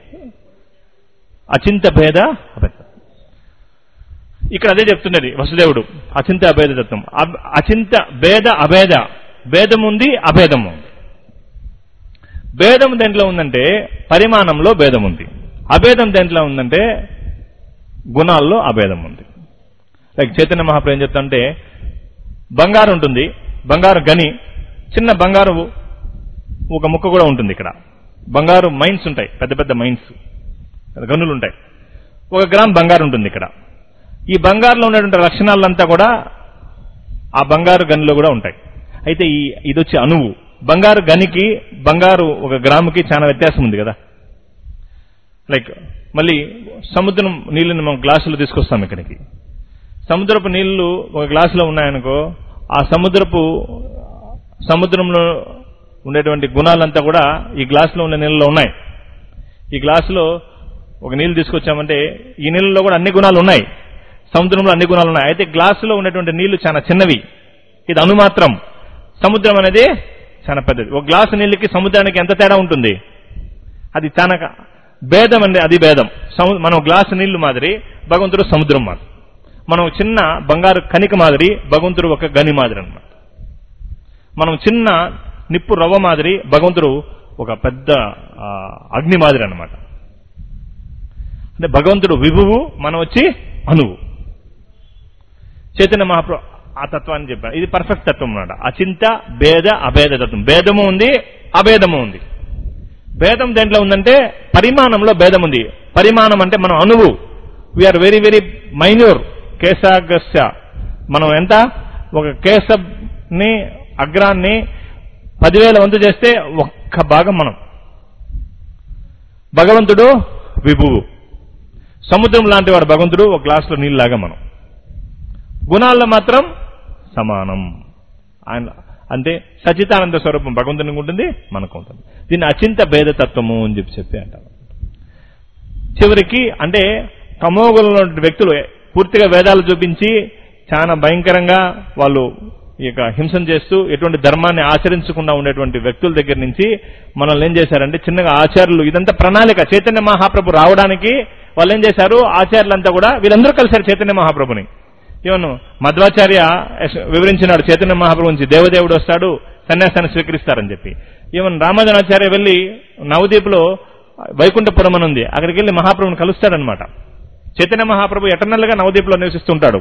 అచింత భేద అభేద. ఇక్కడ అదే చెప్తున్నది వసుదేవుడు, అచింత అభేద తత్వం. అచింత భేద అభేద, భేదం ఉంది అభేదం ఉంది. భేదం దేంట్లో ఉందంటే పరిమాణంలో భేదం ఉంది, అభేదం దేంట్లో ఉందంటే గుణాల్లో అభేదం ఉంది. లైక్ చైతన్య మహాప్రభు ఏం చెప్తాంటే బంగారు ఉంటుంది, బంగారు గని, చిన్న బంగారు ఒక ముక్క కూడా ఉంటుంది. ఇక్కడ బంగారు మైన్స్ ఉంటాయి, పెద్ద పెద్ద మైన్స్, గనులు ఉంటాయి. ఒక గ్రామ్ బంగారు ఉంటుంది. ఇక్కడ ఈ బంగారులో ఉన్నటువంటి లక్షణాలంతా కూడా ఆ బంగారు గనిలో కూడా ఉంటాయి. అయితే ఈ ఇది వచ్చి అణువు. బంగారు గనికి బంగారు ఒక గ్రాముకి చాలా వ్యత్యాసం ఉంది కదా. లైక్ మళ్ళీ సముద్రం నీళ్ళని మనం గ్లాసులో తీసుకొస్తాం ఇక్కడికి. సముద్రపు నీళ్లు ఒక గ్లాసులో ఉన్నాయనుకో, ఆ సముద్రపు సముద్రంలో ఉండేటువంటి గుణాలంతా కూడా ఈ గ్లాసులో ఉండే నీళ్ళలో ఉన్నాయి. ఈ గ్లాసులో ఒక నీళ్లు తీసుకొచ్చామంటే ఈ నీళ్ళలో కూడా అన్ని గుణాలు ఉన్నాయి, సముద్రంలో అన్ని గుణాలు ఉన్నాయి. అయితే గ్లాసులో ఉన్నటువంటి నీళ్లు చాలా చిన్నవి, ఇది అణు మాత్రం. సముద్రం అనేది చాలా పెద్దది. ఒక గ్లాసు నీళ్ళకి సముద్రానికి ఎంత తేడా ఉంటుంది, అది చాలా భేదం అండి, అది భేదం. మనం గ్లాసు నీళ్లు మాదిరి, భగవంతుడు సముద్రం మాదిరి. మనం చిన్న బంగారు కణిక మాదిరి, భగవంతుడు ఒక గని మాదిరి అన్నమాట. మనం చిన్న నిప్పు రవ్వ మాదిరి, భగవంతుడు ఒక పెద్ద అగ్ని మాదిరి అన్నమాట. అంటే భగవంతుడు విభువు, మనం వచ్చి అణువు. చైతన్య మహాప్రభు ఆ తత్వాన్ని చెప్పారు. ఇది పర్ఫెక్ట్ తత్వం అన్నమాట. అచింత భేద అభేద తత్వం. భేదము ఉంది, అభేదము ఉంది. భేదం దేంట్లో ఉందంటే పరిమాణంలో భేదం ఉంది. పరిమాణం అంటే మనం అణువు, వీఆర్ వెరీ వెరీ మైన్యూర్. కేశాగస్య, మనం ఎంత ఒక కేశని అగ్రాన్ని పదివేల వంతు చేస్తే ఒక్క భాగం మనం. భగవంతుడు విభువు, సముద్రం లాంటి వాడు భగవంతుడు, ఒక గ్లాసులో నీళ్ళలాగా మనం. గుణాల్లో మాత్రం సమానం. ఆయన అంటే సచితానంద స్వరూపం భగవంతునికి ఉంటుంది, మనకు ఉంటుంది. దీన్ని అచింత భేదతత్వము అని చెప్పి చెప్పి అంటారు. చివరికి అంటే తమోగుణంలో వ్యక్తులు పూర్తిగా వేదాలు చూపించి చాలా భయంకరంగా వాళ్ళు ఈ యొక్క హింసను చేస్తూ ఎటువంటి ధర్మాన్ని ఆచరించకుండా ఉండేటువంటి వ్యక్తుల దగ్గర నుంచి మనల్ని ఏం చేశారంటే చిన్నగా ఆచార్యులు, ఇదంతా ప్రణాళిక. చైతన్య మహాప్రభు రావడానికి వాళ్ళు ఏం చేశారు, ఆచార్యులంతా కూడా వీళ్ళందరూ కలిశారు చైతన్య మహాప్రభుని. ఈవెన్ మధ్వాచార్య వివరించినాడు చైతన్య మహాప్రభు నుంచి, దేవదేవుడు వస్తాడు, సన్యాసాన్ని స్వీకరిస్తారని చెప్పి. ఈవెన్ రామానుజాచార్య వెళ్లి నవదీప్లో వైకుంఠపురం అని ఉంది, అక్కడికి వెళ్లి మహాప్రభుని కలుస్తాడనమాట. చైతన్య మహాప్రభు ఎటర్నల్ గా నవదీప్లో నివసిస్తుంటాడు.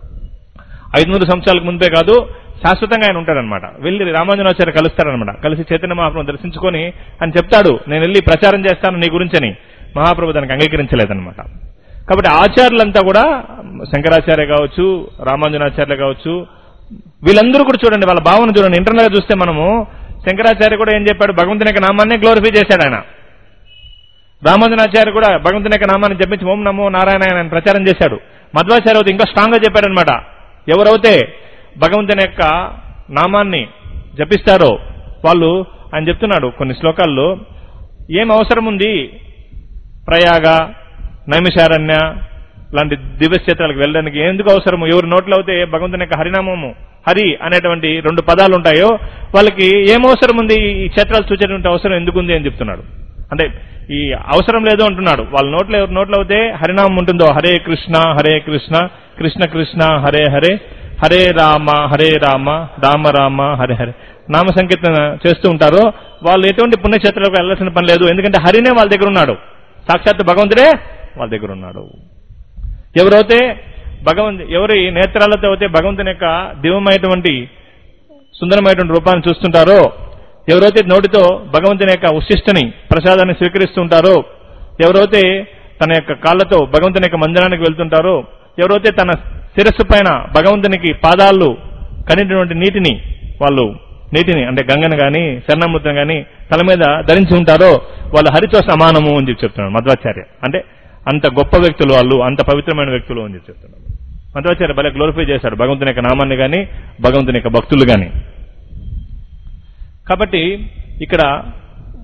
ఐదు వందల సంవత్సరాలకు ముందే కాదు, శాశ్వతంగా ఆయన ఉంటాడనమాట. వెళ్లి రామానుజాచార్య కలుస్తాడనమాట. కలిసి చైతన్య మహాప్రభుని దర్శించుకొని అని చెప్తాడు, నేను వెళ్లి ప్రచారం చేస్తాను నీ గురించని. మహాప్రభు దానికి అంగీకరించలేదనమాట. కాబట్టి ఆచార్యులంతా కూడా శంకరాచార్య కావచ్చు, రామానుజాచార్యులు కావచ్చు, వీళ్ళందరూ కూడా చూడండి వాళ్ళ భావన చూడండి. ఇంటర్నల్ గా చూస్తే మనము శంకరాచార్య కూడా ఏం చెప్పాడు, భగవంతుని యొక్క నామాన్నే గ్లోరిఫై చేశాడు ఆయన. రామానుజాచార్య కూడా భగవంతుని యొక్క నామాన్ని జపించి ఓం నమో నారాయణ ఆయన ప్రచారం చేశాడు. మధ్వాచార్య అయితే ఇంకా స్ట్రాంగ్ గా చెప్పాడనమాట. ఎవరైతే భగవంతుని యొక్క నామాన్ని జపిస్తారో వాళ్ళు, ఆయన చెప్తున్నాడు కొన్ని శ్లోకాల్లో, ఏం అవసరం ఉంది ప్రయాగ, నైమిషారణ్య లాంటి దివ్యక్షేత్రాలకు వెళ్ళడానికి ఎందుకు అవసరము? ఎవరి నోట్లో అయితే భగవంతుని యొక్క హరినామము, హరి అనేటువంటి రెండు పదాలు ఉంటాయో వాళ్ళకి ఏం అవసరం ఉంది, ఈ క్షేత్రాలు చూసేటువంటి అవసరం ఎందుకుంది అని చెప్తున్నాడు. అంటే ఈ అవసరం లేదు అంటున్నాడు. వాళ్ళ నోట్లో ఎవరి నోట్లో అయితే హరినామం ఉంటుందో, హరే కృష్ణ హరే కృష్ణ కృష్ణ కృష్ణ హరే హరే హరే రామ హరే రామ రామ రామ హరే హరే నామ సంకీర్తన చేస్తూ ఉంటారో వాళ్ళు ఎటువంటి పుణ్యక్షేత్రాలకు వెళ్ళాల్సిన పని లేదు. ఎందుకంటే హరినే వాళ్ళ దగ్గర ఉన్నాడు, సాక్షాత్ భగవంతుడే వాళ్ళ దగ్గర ఉన్నాడు. ఎవరైతే భగవంతు ఎవరి నేత్రాలతో అయితే భగవంతుని యొక్క దివ్యమైనటువంటి సుందరమైనటువంటి రూపాన్ని చూస్తుంటారో, ఎవరైతే నోటితో భగవంతుని యొక్క ఉశిష్టని ప్రసాదాన్ని స్వీకరిస్తుంటారో, ఎవరైతే తన యొక్క కాళ్లతో భగవంతుని యొక్క మందిరానికి వెళ్తుంటారో, ఎవరైతే తన శిరస్సు పైన భగవంతునికి పాదాలు కనినటువంటి నీటిని వాళ్ళు నీటిని అంటే గంగను గాని శరణామృతం గాని తల మీద ధరించి ఉంటారో వాళ్ళు హరితో సమానము అని చెప్పి చెప్తున్నాడు మధ్వాచార్య. అంటే అంత గొప్ప వ్యక్తులు వాళ్ళు, అంత పవిత్రమైన వ్యక్తులు అని చెప్పి చెప్తున్నాడు మధ్వాచార్య. భలే గ్లోరిఫై చేశాడు భగవంతుని యొక్క నామాన్ని గాని భగవంతుని యొక్క భక్తులు గాని. కాబట్టి ఇక్కడ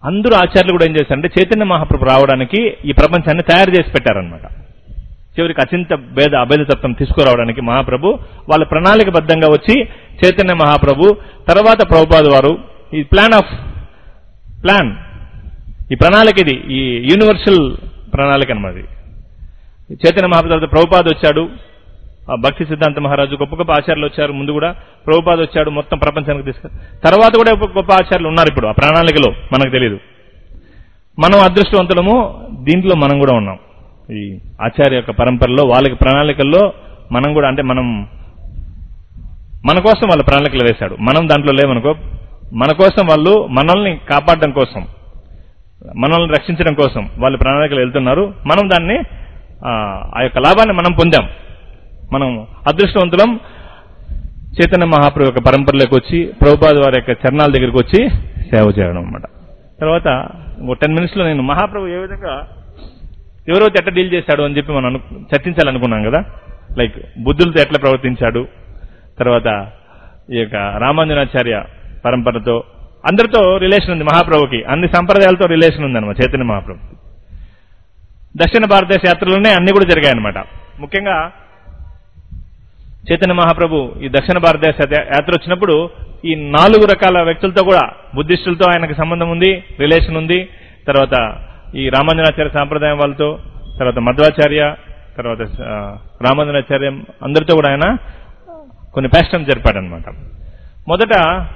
అందరూ ఆచార్యులు కూడా ఏం చేశారంటే చైతన్య మహాప్రభు రావడానికి ఈ ప్రపంచాన్ని తయారు చేసి పెట్టారనమాట. చివరికి అచింత భేద అభేద తత్వం తీసుకురావడానికి మహాప్రభు వాళ్ళ ప్రణాళికబద్ధంగా వచ్చి చైతన్య మహాప్రభు తర్వాత ప్రభుపాద వారు ఈ ప్లాన్ ఆఫ్ ప్లాన్ ఈ ప్రణాళిక ఇది ఈ యూనివర్సల్ ప్రణాళిక అన్నమాట. చైతన్య మహాప్రభు తర్వాత ప్రభుపాద వచ్చాడు, భక్తి సిద్ధాంత మహారాజు, గొప్ప గొప్ప ఆచార్యులు వచ్చారు. ముందు కూడా ప్రభుపాద వచ్చాడు, మొత్తం ప్రపంచానికి తీసుకు తర్వాత కూడా గొప్ప ఆచార్యులు ఉన్నారు ఇప్పుడు ఆ ప్రణాళికలో, మనకు తెలియదు. మనం అదృష్టవంతులము, దీంట్లో మనం కూడా ఉన్నాం. ఈ ఆచార్య యొక్క పరంపరలో వాళ్ళకి ప్రణాళికల్లో మనం కూడా, అంటే మనం మన కోసం వాళ్ళ ప్రణాళికలు వేశాడు, మనం దాంట్లో లేవనుకో. మన కోసం వాళ్ళు మనల్ని కాపాడడం కోసం, మనల్ని రక్షించడం కోసం వాళ్ళ ప్రణాళికలు వెళ్తున్నారు. మనం దాన్ని ఆ యొక్క లాభాన్ని మనం పొందాం. మనం అదృష్టవంతులం. చైతన్య మహాప్రభు యొక్క పరంపరలోకి వచ్చి ప్రభుపాద వారి యొక్క చరణాల దగ్గరికి వచ్చి సేవ చేయడం అన్నమాట. తర్వాత ఇంకో టెన్ మినిట్స్ లో నేను మహాప్రభు ఏ విధంగా ఎవరైతే ఎట్లా డీల్ చేశాడు అని చెప్పి మనం చర్చించాలనుకున్నాం కదా. లైక్ బుద్ధులతో ఎట్లా ప్రవర్తించాడు, తర్వాత ఈ యొక్క రామానుజాచార్య పరంపరతో అందరితో రిలేషన్ ఉంది మహాప్రభుకి, అన్ని సంప్రదాయాలతో రిలేషన్ ఉందన్నమాట చైతన్య మహాప్రభు. దక్షిణ భారతదేశ యాత్రలోనే అన్ని కూడా జరిగాయన్నమాట. ముఖ్యంగా చైతన్య మహాప్రభు ఈ దక్షిణ భారతదేశ యాత్ర వచ్చినప్పుడు ఈ నాలుగు రకాల వ్యక్తులతో కూడా, బుద్ధిస్టులతో ఆయనకు సంబంధం ఉంది, రిలేషన్ ఉంది. తర్వాత ఈ రామానుజాచార్య సాంప్రదాయం వాళ్ళతో, తర్వాత మధ్వాచార్య, తర్వాత రామానుజాచార్యం అందరితో కూడా ఆయన కొన్ని ప్యాస్టమ్ జరిపాడనమాట. మొదట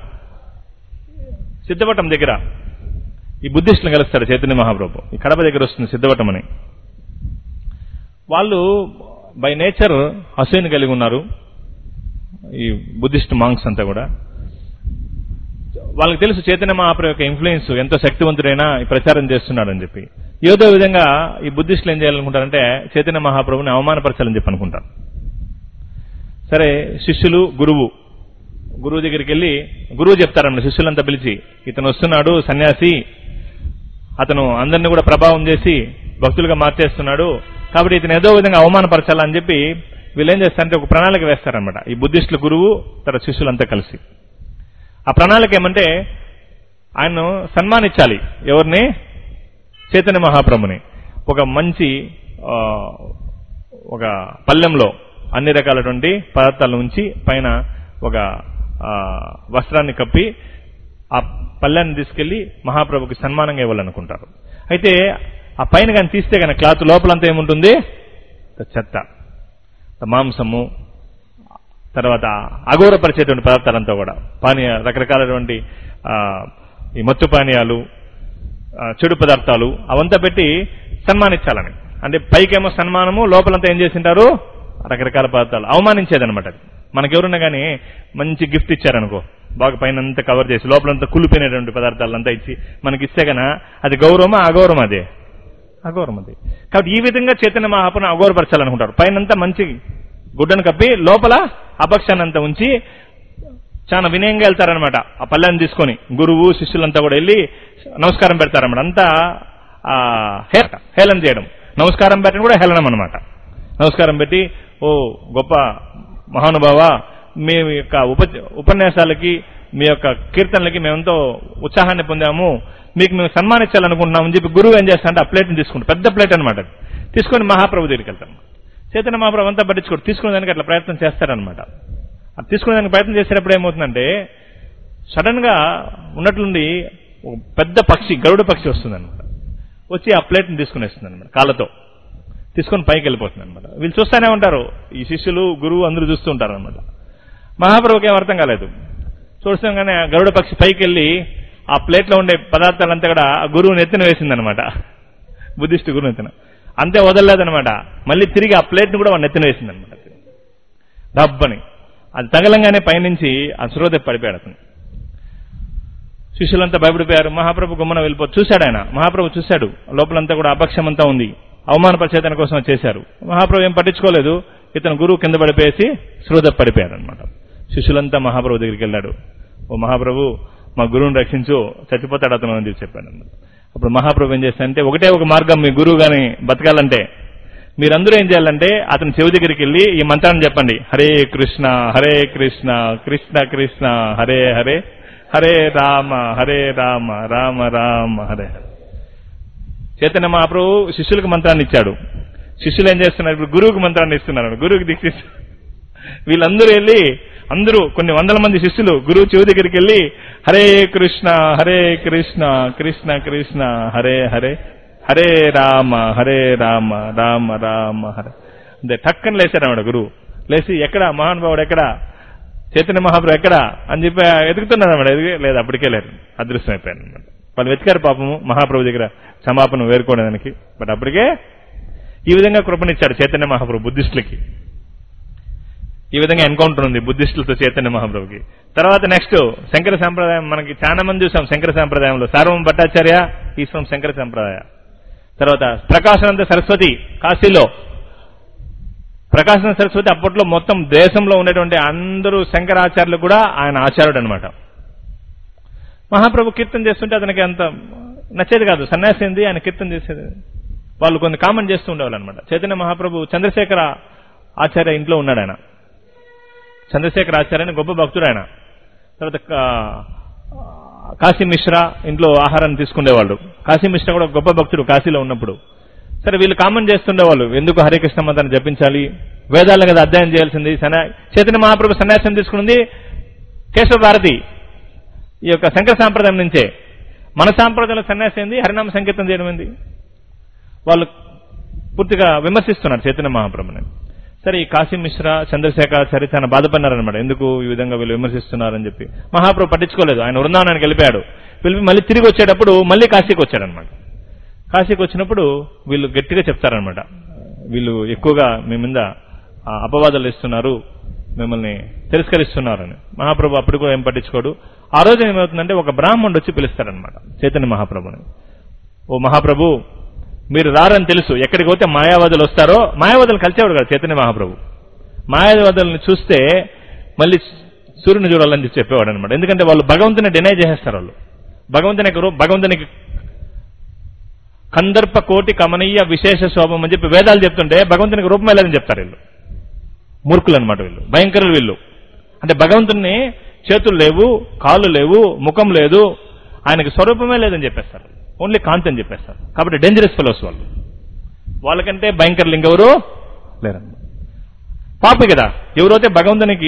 సిద్ధవటం దగ్గర ఈ బుద్ధిస్టులను కలుస్తాడు చైతన్య మహాప్రభు. ఈ కడప దగ్గర వస్తుంది సిద్ధవటం అని. వాళ్ళు బై నేచర్ అసూయను కలిగి ఉన్నారు, ఈ బుద్ధిస్ట్ మాంగ్స్ అంతా కూడా. వాళ్ళకి తెలుసు చైతన్య మహాప్రభు యొక్క ఇన్ఫ్లుయెన్స్ ఎంతో శక్తివంతుడైనా ఈ ప్రచారం చేస్తున్నాడని చెప్పి. ఏదో విధంగా ఈ బుద్ధిస్టులు ఏం చేయాలనుకుంటారంటే చైతన్య మహాప్రభుని అవమానపరచాలని చెప్పి అనుకుంటారు. సరే, శిష్యులు గురువు గురువు దగ్గరికి వెళ్ళి గురువు చెప్తారన్న శిష్యులంతా పిలిచి, ఇతను వస్తున్నాడు సన్యాసి, అతను అందరినీ కూడా ప్రభావం చేసి భక్తులుగా మార్చేస్తున్నాడు, కాబట్టి ఇతను ఏదో విధంగా అవమానపరచాలని చెప్పి వీళ్ళు ఏం చేస్తారంటే ఒక ప్రణాళిక వేస్తారనమాట. ఈ బుద్ధిస్టులు గురువు తర్వాత శిష్యులంతా కలిసి. ఆ ప్రణాళిక ఏమంటే ఆయన్ను సన్మానించాలి. ఎవరిని? చైతన్య మహాప్రభుని. ఒక మంచి ఒక పళ్ళెంలో అన్ని రకాలటువంటి పదార్థాలను ఉంచి పైన ఒక వస్త్రాన్ని కప్పి ఆ పళ్ళాన్ని తీసుకెళ్లి మహాప్రభుకి సన్మానంగా ఇవ్వాలనుకుంటారు. అయితే ఆ పైన కానీ తీస్తే కానీ క్లాత్ లోపలంతా ఏముంటుంది? చెత్త, మాంసము, తర్వాత అగౌరవపరిచేటువంటి పదార్థాలంతా కూడా, పానీయ రకరకాలటువంటి ఈ మత్తు పానీయాలు, చెడు పదార్థాలు అవంతా పెట్టి సన్మానించాలని. అంటే పైకేమో సన్మానము, లోపలంతా ఏం చేసింటారు? రకరకాల పదార్థాలు. అవమానించేదనమాట. మనకెవరున్నా కానీ మంచి గిఫ్ట్ ఇచ్చారనుకో, బాగా పైన అంతా కవర్ చేసి లోపలంతా కుళ్ళిపోయినటువంటి పదార్థాలంతా ఇచ్చి మనకి ఇస్తే కన్నా అది గౌరవమా అగౌరవం? అదే అగౌరవం. అది కాబట్టి ఈ విధంగా చైతన్య మహాప్రభుని అగౌరవపరచాలనుకుంటారు. పైనంతా మంచి గుడ్డను కప్పి లోపల అపక్షాన్ని అంతా ఉంచి చాలా వినయంగా వెళ్తారనమాట. ఆ పళ్ళని తీసుకొని గురువు శిష్యులంతా కూడా వెళ్ళి నమస్కారం పెడతారన్నమాట. అంతా హేళన చేయడం, నమస్కారం పెట్టడం కూడా హేళనం అనమాట. నమస్కారం పెట్టి, ఓ గొప్ప మహానుభావ, మీ యొక్క ఉప ఉపన్యాసాలకి మీ యొక్క కీర్తనలకి మేమెంతో ఉత్సాహాన్ని పొందాము, మీకు మేము సన్మానించాలనుకుంటున్నామని చెప్పి గురువు ఏం చేస్తారంటే ఆ ప్లేట్ని తీసుకుంటారు. పెద్ద ప్లేట్ అనమాట. తీసుకొని మహాప్రభు దగ్గరికి వెళ్తారు. చైతన్య మహాప్రభు అంతా పట్టించుకోడు, తీసుకునేదానికి అట్లా ప్రయత్నం చేస్తారనమాట. అది తీసుకునేదానికి ప్రయత్నం చేసేటప్పుడు ఏమవుతుందంటే సడన్ గా ఉన్నట్లుండి ఒక పెద్ద పక్షి, గరుడ పక్షి వస్తుంది అనమాట. వచ్చి ఆ ప్లేట్ని తీసుకునేస్తుంది అనమాట. కాళ్ళతో తీసుకొని పైకి వెళ్ళిపోతుంది అనమాట. వీళ్ళు చూస్తూనే ఉంటారు, ఈ శిష్యులు గురువు అందరూ చూస్తూ ఉంటారు అనమాట. మహాప్రభుకి ఏం అర్థం కాలేదు. చూస్తాగానే ఆ గరుడ పక్షి పైకి వెళ్ళి ఆ ప్లేట్లో ఉండే పదార్థాలంతా కూడా ఆ గురువుని ఎత్తిన వేసిందనమాట. బుద్ధిస్ట్ గురువు ఎత్తిన అంతే వదలలేదనమాట. మళ్ళీ తిరిగి ఆ ప్లేట్ని కూడా వాడిని ఎత్తిన వేసిందనమాట. డబ్బని అది తగలంగానే పైనుంచి ఆ సురోధ పడిపోయాడు అతను. శిష్యులంతా భయపడిపోయారు. మహాప్రభు గుమ్మన వెళ్ళిపో చూశాడు ఆయన. మహాప్రభు చూశాడు, లోపలంతా కూడా అపక్షం అంతా ఉంది, అవమానపరిచేతన కోసం చేశారు. మహాప్రభు ఏం పట్టించుకోలేదు. ఇతను గురువు కింద పడిపోయేసి సురోధ పడిపోయాడు అనమాట. శిష్యులంతా మహాప్రభు దగ్గరికి వెళ్ళాడు. ఓ మహాప్రభు, మా గురువుని రక్షించు, చచ్చిపోతాడు అతను అని చెప్పి చెప్పాడు అనమాట. అప్పుడు మహాప్రభు ఏం చేస్తాడంటే, ఒకటే ఒక మార్గం మీ గురువు గాని బతకాలంటే మీరందరూ ఏం చేయాలంటే అతని చెవి దగ్గరికి వెళ్ళి ఈ మంత్రాన్ని చెప్పండి, హరే కృష్ణ హరే కృష్ణ కృష్ణ కృష్ణ హరే హరే హరే రామ హరే రామ రామ రామ హరే హరే. చైతన్య మహాప్రభు శిష్యులకు మంత్రాన్ని ఇచ్చాడు. శిష్యులు ఏం చేస్తున్నారు? ఇప్పుడు గురువుకి మంత్రాన్ని ఇస్తున్నారు. గురువుకి దీక్ష వీళ్ళందరూ వెళ్ళి, అందరూ కొన్ని వందల మంది శిష్యులు గురువు చెవి దగ్గరికి వెళ్ళి హరే కృష్ణ హరే కృష్ణ కృష్ణ కృష్ణ హరే హరే హరే రామ హరే రామ రామ రామ హరే అంటే టక్కని లేచారన్నమాట గురువు. లేచి ఎక్కడ మహానుభావుడు ఎక్కడా, చైతన్య మహాప్రభు ఎక్కడా అని చెప్పి ఎదుగుతున్నారు అన్నమాట. ఎదిగి లేదు, అప్పటికే లేరు, అదృష్టం అయిపోయారు అనమాట. వాళ్ళు వెతికారు పాపము మహాప్రభు దగ్గర క్షమాపణ వేరుకోవడానికి. బట్ అప్పటికే ఈ విధంగా కృపనిచ్చాడు చైతన్య మహాప్రభు బుద్ధిస్టులకి. ఈ విధంగా ఎన్కౌంటర్ ఉంది బుద్ధిస్టులతో చైతన్య మహాప్రభుకి. తర్వాత నెక్స్ట్ శంకర సంప్రదాయం. మనకి చాలా మంది చూసాం శంకర సంప్రదాయంలో. సార్వభౌమ భట్టాచార్య ఈజ్ ఫ్రమ్ శంకర సంప్రదాయ. తర్వాత ప్రకాశానంద సరస్వతి కాశీలో. ప్రకాశానంద సరస్వతి అప్పట్లో మొత్తం దేశంలో ఉండేటువంటి అందరూ శంకరాచార్యులు కూడా ఆయన ఆచార్యుడు అనమాట. మహాప్రభు కీర్తన చేస్తుంటే అతనికి అంత నచ్చేది కాదు. సన్యాసి ఏంది ఆయన కీర్తన చేసేది. వాళ్ళు కొన్ని కామెంట్ చేస్తూ ఉండేవాళ్ళు అనమాట. చైతన్య మహాప్రభు చంద్రశేఖర ఆచార్య ఇంట్లో ఉన్నాడు ఆయన. చంద్రశేఖర ఆచార్య గొప్ప భక్తుడు ఆయన. తర్వాత కాశీ మిశ్రా ఇంట్లో ఆహారాన్ని తీసుకునేవాళ్ళు. కాశీ మిశ్రా కూడా గొప్ప భక్తుడు కాశీలో ఉన్నప్పుడు. సరే వీళ్ళు కామెంట్ చేస్తుండేవాళ్ళు, ఎందుకు హరికృష్ణ మంత్రాన్ని జపించాలి, వేదాలను కదా అధ్యయనం చేయాల్సింది. సన్యా చైతన్య మహాప్రభు సన్యాసం తీసుకున్నది కేశవ భారతి ఈ యొక్క శంకర సాంప్రదాయం నుంచే. మన సాంప్రదాయంలో సన్యాసం ఏంది, హరినామ సంకీర్తన చేయడం ఏంది. వాళ్ళు పూర్తిగా విమర్శిస్తున్నారు చైతన్య మహాప్రభుని. సరే ఈ కాశీ మిశ్రా చంద్రశేఖరాచార్య చాలా బాధపడినారనమాట. ఎందుకు ఈ విధంగా వీళ్ళు విమర్శిస్తున్నారని చెప్పి. మహాప్రభు పట్టించుకోలేదు. ఆయన వృందావనానికి వెళ్ళిపోయాడు. పిలిపి మళ్ళీ తిరిగి వచ్చేటప్పుడు మళ్ళీ కాశీకి వచ్చాడనమాట. కాశీకి వచ్చినప్పుడు వీళ్ళు గట్టిగా చెప్తారనమాట, వీళ్ళు ఎక్కువగా మీ మీద అపవాదాలు ఇస్తున్నారు, మిమ్మల్ని తిరస్కరిస్తున్నారని. మహాప్రభు అప్పుడు కూడా ఏం పట్టించుకోడు. ఆ రోజు ఏమవుతుందంటే ఒక బ్రాహ్మణుడు వచ్చి పిలుస్తారనమాట చైతన్య మహాప్రభుని. ఓ మహాప్రభు, మీరు రారని తెలుసు, ఎక్కడికి పోతే మాయావాదులు వస్తారో. మాయావాదులు కలిసేవాడు కదా చైతన్య మహాప్రభు. మాయావాదుల్ని చూస్తే మళ్ళీ సూర్యుని చూడాలని చెప్పేవాడు అనమాట. ఎందుకంటే వాళ్ళు భగవంతుని డినై చేసేస్తారు. వాళ్ళు భగవంతుని భగవంతునికి కందర్ప కోటి కమనీయ విశేష శోభం అని చెప్పి వేదాలు చెప్తుంటే భగవంతునికి రూపమే లేదని చెప్తారు వీళ్ళు. మూర్ఖులు అనమాట వీళ్ళు, భయంకరులు వీళ్ళు. అంటే భగవంతుని చేతులు లేవు, కాళ్ళు లేవు, ముఖం లేదు, ఆయనకి స్వరూపమే లేదని చెప్పేస్తారు. ఓన్లీ కాంతి అని చెప్పేస్తారు. కాబట్టి డేంజరస్ ఫెలోస్ వాళ్ళు. వాళ్ళకంటే భయంకరులు ఇంకెవరు లేరన్నమాట. పాపి కదా. ఎవరైతే భగవంతునికి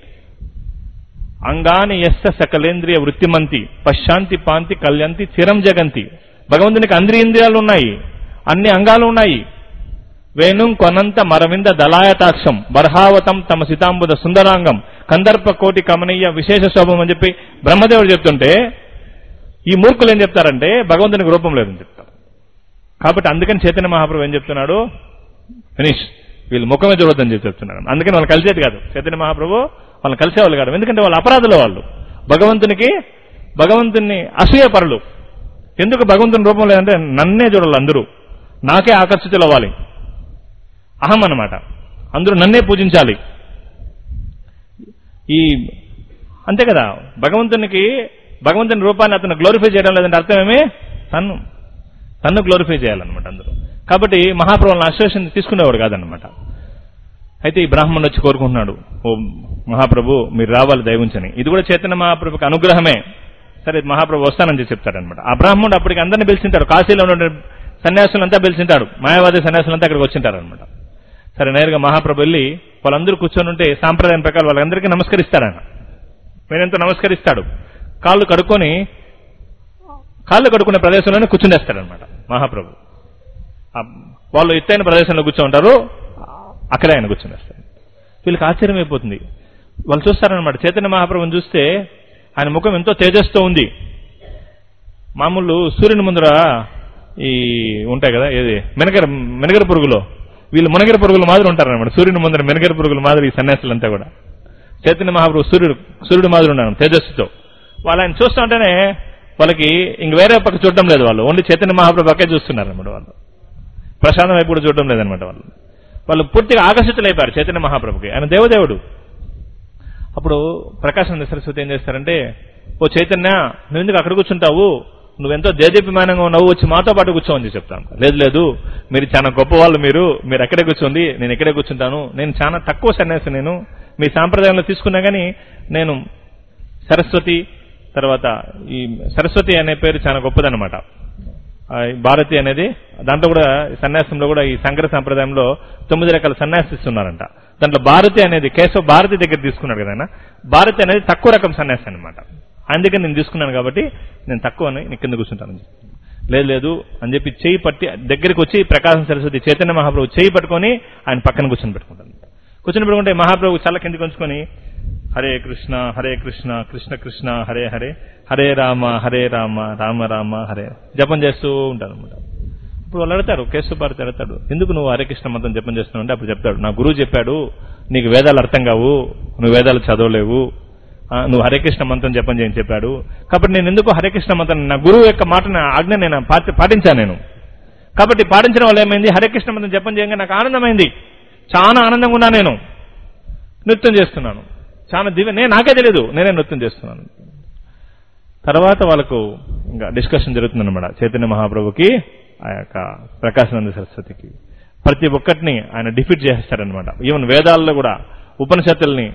అంగాని ఎస్స సకలేంద్రియ వృత్తిమంతి పశ్చాంతి పాంతి కళ్యంతి చిరం జగంతి. భగవంతునికి అందరి ఇంద్రియాలు ఉన్నాయి, అన్ని అంగాలు ఉన్నాయి. వేణుం కొనంత మరవింద దళాయతాక్షం బర్హావతం తమ సితాంబుద సుందరాంగం కందర్ప కోటి కమనీయ విశేష శోభం అని చెప్పి బ్రహ్మదేవుడు చెప్తుంటే ఈ మూర్ఖులు ఏం చెప్తారంటే భగవంతునికి రూపం లేదని చెప్తారు. కాబట్టి అందుకని చైతన్య మహాప్రభు ఏం చెప్తున్నాడు, ఫినిష్, వీళ్ళు ముఖమే చూడొద్దని చెప్పి చెప్తున్నారు. అందుకని వాళ్ళు కలిసేది కాదు. చైతన్య మహాప్రభు వాళ్ళని కలిసేవాళ్ళు కాదు. ఎందుకంటే వాళ్ళు అపరాధులు. వాళ్ళు భగవంతునికి భగవంతుని అసూయ పరులు. ఎందుకు భగవంతుని రూపం లేదంటే నన్నే చూడాలి, అందరూ నాకే ఆకర్షితులు అవ్వాలి, అహం అన్నమాట. అందరూ నన్నే పూజించాలి. ఈ అంతే కదా. భగవంతునికి భగవంతుని రూపాన్ని అతను గ్లోరిఫై చేయడం లేదంటే అర్థం ఏమి, తన్ను తన్ను గ్లోరిఫై చేయాలన్నమాట అందరూ. కాబట్టి మహాప్రభులను అసోసియేషన్ తీసుకునేవాడు కాదనమాట. అయితే ఈ బ్రాహ్మణుడు వచ్చి కోరుకుంటున్నాడు, ఓ మహాప్రభు మీరు రావాలి దయవుంచని. ఇది కూడా చైతన్య మహాప్రభుకి అనుగ్రహమే. సరే మహాప్రభు వస్తానని చెప్పి చెప్తాడనమాట. ఆ బ్రాహ్మణుడు అప్పటికి అందరినీ పిలిచింటాడు. కాశీలో ఉన్న సన్యాసులంతా పిలిచింటాడు. మాయావాది సన్యాసులంతా అక్కడికి వచ్చింటారు అనమాట. సరే నేరుగా మహాప్రభు వెళ్ళి వాళ్ళందరూ కూర్చొని ఉంటే సాంప్రదాయం ప్రకారం వాళ్ళందరికీ నమస్కరిస్తాడు. నేనెంతో నమస్కరిస్తాడు. కాళ్ళు కడుక్కొని కాళ్ళు కడుక్కునే ప్రదేశంలోనే కూర్చునేస్తాడనమాట మహాప్రభు. వాళ్ళు ఎత్తైన ప్రదేశంలో కూర్చోంటారు, అక్కడే ఆయన కూర్చునేస్తాడు. వీళ్ళకి ఆశ్చర్యం అయిపోతుంది. వాళ్ళు చూస్తారనమాట. చైతన్య మహాప్రభుని చూస్తే ఆయన ముఖం ఎంతో తేజస్తో ఉంది. మామూలు సూర్యుని ముందర ఈ ఉంటాయి కదా, ఏది మెనగర మెనగర పురుగులో, వీళ్ళు మునగర పురుగుల మాదిరి ఉంటారనమాట. సూర్యుని ముందర మెనగర పురుగుల మాదిరి ఈ సన్యాసులంతా కూడా. చైతన్య మహాప్రభు సూర్యుడు సూర్యుడు మాదిరి ఉన్నాడు తేజస్సుతో. వాళ్ళు ఆయన చూస్తూ ఉంటేనే వాళ్ళకి ఇంక వేరే పక్క చూడటం లేదు. వాళ్ళు ఓన్లీ చైతన్య మహాప్రభు పక్కే చూస్తున్నారు అనమాట. వాళ్ళు ప్రశాంతం వైపు కూడా చూడటం లేదనమాట. వాళ్ళు వాళ్ళు పూర్తిగా ఆకర్షితులైపోయారు చైతన్య మహాప్రభుకి. ఆయన దేవదేవుడు. అప్పుడు ప్రకాశానంద సరస్వతి ఏం చేస్తారంటే, ఓ చైతన్య నువ్వు ఎందుకు అక్కడ కూర్చుంటావు, నువ్వెంతో దేదీప్యమానంగా ఉన్నావు, వచ్చి మాతో పాటు కూర్చోమని చెప్తాను. లేదు లేదు మీరు చాలా గొప్ప వాళ్ళు, మీరు మీరు ఎక్కడే కూర్చోండి, నేను ఎక్కడే కూర్చుంటాను, నేను చాలా తక్కువ సన్యాసి, నేను మీ సాంప్రదాయంలో తీసుకున్నా కానీ నేను సరస్వతి తర్వాత ఈ సరస్వతి అనే పేరు చాలా గొప్పదన్నమాట. భారతి అనేది దాంట్లో కూడా సన్యాసంలో కూడా ఈ సంకర సంప్రదాయంలో తొమ్మిది రకాల సన్యాసిస్తున్నారంట. దాంట్లో భారతి అనేది కేశవ భారతి దగ్గర తీసుకున్నాడు కదా ఆయన. భారతి అనేది తక్కువ రకం సన్యాసి అనమాట. అందుకే నేను తీసుకున్నాను కాబట్టి నేను తక్కువ అని నీ కింద కూర్చుంటాను. లేదు లేదు అని చెప్పి చేయి పట్టి దగ్గరికి వచ్చి ప్రకాశం సరస్వతి చైతన్య మహాప్రభు చేయి పట్టుకొని ఆయన పక్కన కూర్చొని పెట్టుకుంటాను. కూర్చొని పెట్టుకుంటే మహాప్రభు చల్ల కిందకి ఉంచుకొని హరే కృష్ణ హరే కృష్ణ కృష్ణ కృష్ణ హరే హరే హరే రామ హరే రామ రామ రామ హరే జపం చేస్తూ ఉంటాను అనమాట. ఇప్పుడు వాళ్ళు అడతారు, కేశవ భారతి అడతాడు, ఎందుకు నువ్వు హరే కృష్ణ మంత్రం జపం చేస్తున్నావు అంటే అప్పుడు చెప్తాడు, నా గురువు చెప్పాడు నీకు వేదాలు అర్థం కావు, నువ్వు వేదాలు చదవలేవు, నువ్వు హరే కృష్ణ మంత్రం జపం చేయని చెప్పాడు. కాబట్టి నేను ఎందుకు హరే కృష్ణ మంత్రం నా గురువు యొక్క మాట ఆజ్ఞ నేను పాటించాను నేను. కాబట్టి పాటించడం వల్ల ఏమైంది, హరే కృష్ణ మంత్రం జపం చేయంగా నాకు ఆనందమైంది, చాలా ఆనందంగా ఉన్నా, నేను నృత్యం చేస్తున్నాను, చాలా దివ్య, నేను నాకే తెలియదు నేనే నృత్యం చేస్తున్నాను. తర్వాత వాళ్ళకు ఇంకా డిస్కషన్ జరుగుతుంది అనమాట. చైతన్య మహాప్రభుకి ఆ యొక్క ప్రకాశానంద సరస్వతికి ప్రతి ఒక్కటిని ఆయన డిఫీట్ చేస్తారనమాట. ఈవెన్ వేదాల్లో కూడా ఉపనిషత్తుల్ని